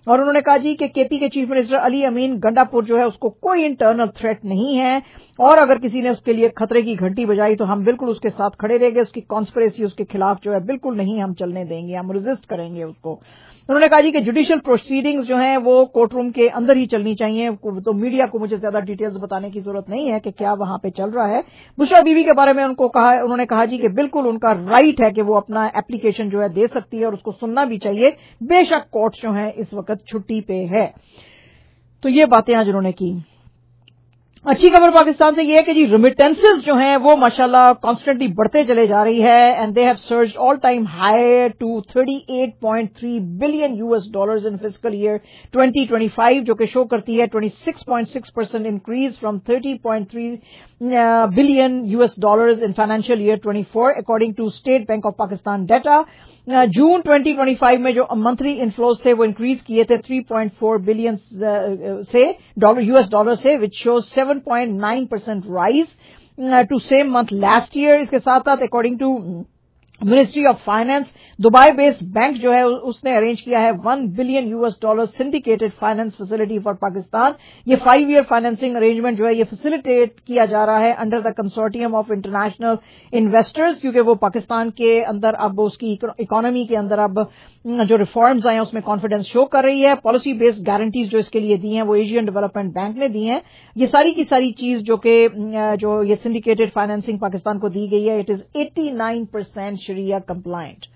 اور انہوں نے کہا جی کہ کے پی کے چیف منسٹر علی امین گنڈاپور جو ہے اس کو کوئی انٹرنل تھریٹ نہیں ہے، اور اگر کسی نے اس کے لیے خطرے کی گھنٹی بجائی تو ہم بالکل اس کے ساتھ کھڑے رہیں گے، اس کی کانسپریسی اس کے خلاف جو ہے بالکل نہیں ہم چلنے دیں گے، ہم ریزسٹ کریں گے اس کو۔ انہوں نے کہا جی کہ جوڈیشل پروسیڈنگز جو ہیں وہ کورٹ روم کے اندر ہی چلنی چاہیے، تو میڈیا کو مجھے زیادہ ڈیٹیلز بتانے کی ضرورت نہیں ہے کہ کیا وہاں پہ چل رہا ہے۔ بشرا بی بی کے بارے میں ان کو کہا انہوں نے کہا جی کہ بالکل ان کا رائٹ ہے کہ وہ اپنا اپلیکیشن جو ہے دے سکتی ہے اور اس کو سننا بھی چاہیے، بے شک کورٹ جو ہیں اس وقت چھٹی پہ ہے۔ تو یہ باتیں آج انہوں نے کی۔ اچھی خبر پاکستان سے یہ ہے کہ جی ریمیٹنسز جو ہیں وہ ماشاءاللہ کانسٹنٹلی بڑھتے چلے جا رہی ہے، and they have surged all time high to thirty eight point three billion U S dollars in fiscal year twenty twenty five, جو کہ شو کرتی ہے twenty six point six percent increase from thirty point three billion U S dollars in financial year twenty four according to State Bank of Pakistan data. June twenty twenty five میں جو monthly inflows تھے وہ increase کیے تھے three point four billion سے dollar US dollar سے، which shows seven point nine percent rise to same month last year. اس کے ساتھ ساتھ according to ministry of finance, Dubai based bank جو ہے اس نے ارینج کیا ہے one billion U S dollar syndicated finance facility for Pakistan. یہ فائیو ایئر فائنینسنگ ارینجمنٹ جو ہے یہ فیسلٹیٹ کیا جا رہا ہے under the consortium of international investors, کیونکہ وہ پاکستان کے اندر اب اس کی اکانومی کے اندر اب جو ریفارمز آئے ہیں اس میں کانفیڈنس شو کر رہی ہے۔ پالیسی بیسڈ گارنٹیز جو اس کے لیے دی ہیں وہ ایشین ڈیولپمنٹ بینک نے دی ہیں۔ یہ ساری کی ساری چیز جو کہ جو یہ سنڈیکیٹڈ فائنینسنگ پاکستان کو دی گئی ہے، it is eighty nine percent sharia compliant.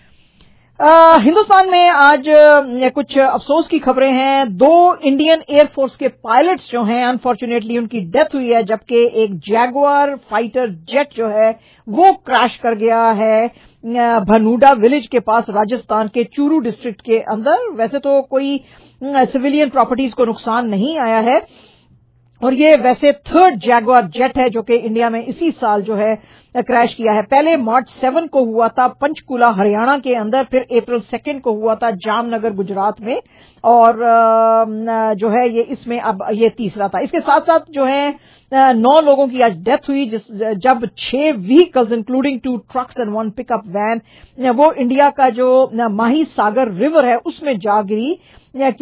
Hindustan میں آج کچھ افسوس کی خبریں ہیں۔ دو انڈین ایئر فورس کے پائلٹس جو ہیں انفارچونیٹلی ان کی ڈیتھ ہوئی ہے، جبکہ ایک جیگوار فائٹر جیٹ جو ہے وہ کریش کر گیا ہے بھنوڈا ولیج کے پاس راجستھان کے چورو ڈسٹرکٹ کے اندر۔ ویسے تو کوئی سویلین پراپرٹیز کو نقصان نہیں آیا ہے، اور یہ ویسے تھرڈ جیگوار جیٹ ہے جو کہ انڈیا میں اسی سال جو ہے کریش کیا ہے۔ پہلے مارچ سیون کو ہوا تھا پنچکولا ہریانہ کے اندر، پھر اپریل سیکنڈ کو ہوا تھا جام نگر گجرات میں، اور جو ہے یہ اس میں اب یہ تیسرا تھا۔ اس کے ساتھ ساتھ جو ہے نو لوگوں کی آج ڈیتھ ہوئی، جس جب چھ vehicles including two trucks and one pickup van وہ انڈیا کا جو ماہی ساگر ریور ہے اس میں جا گری،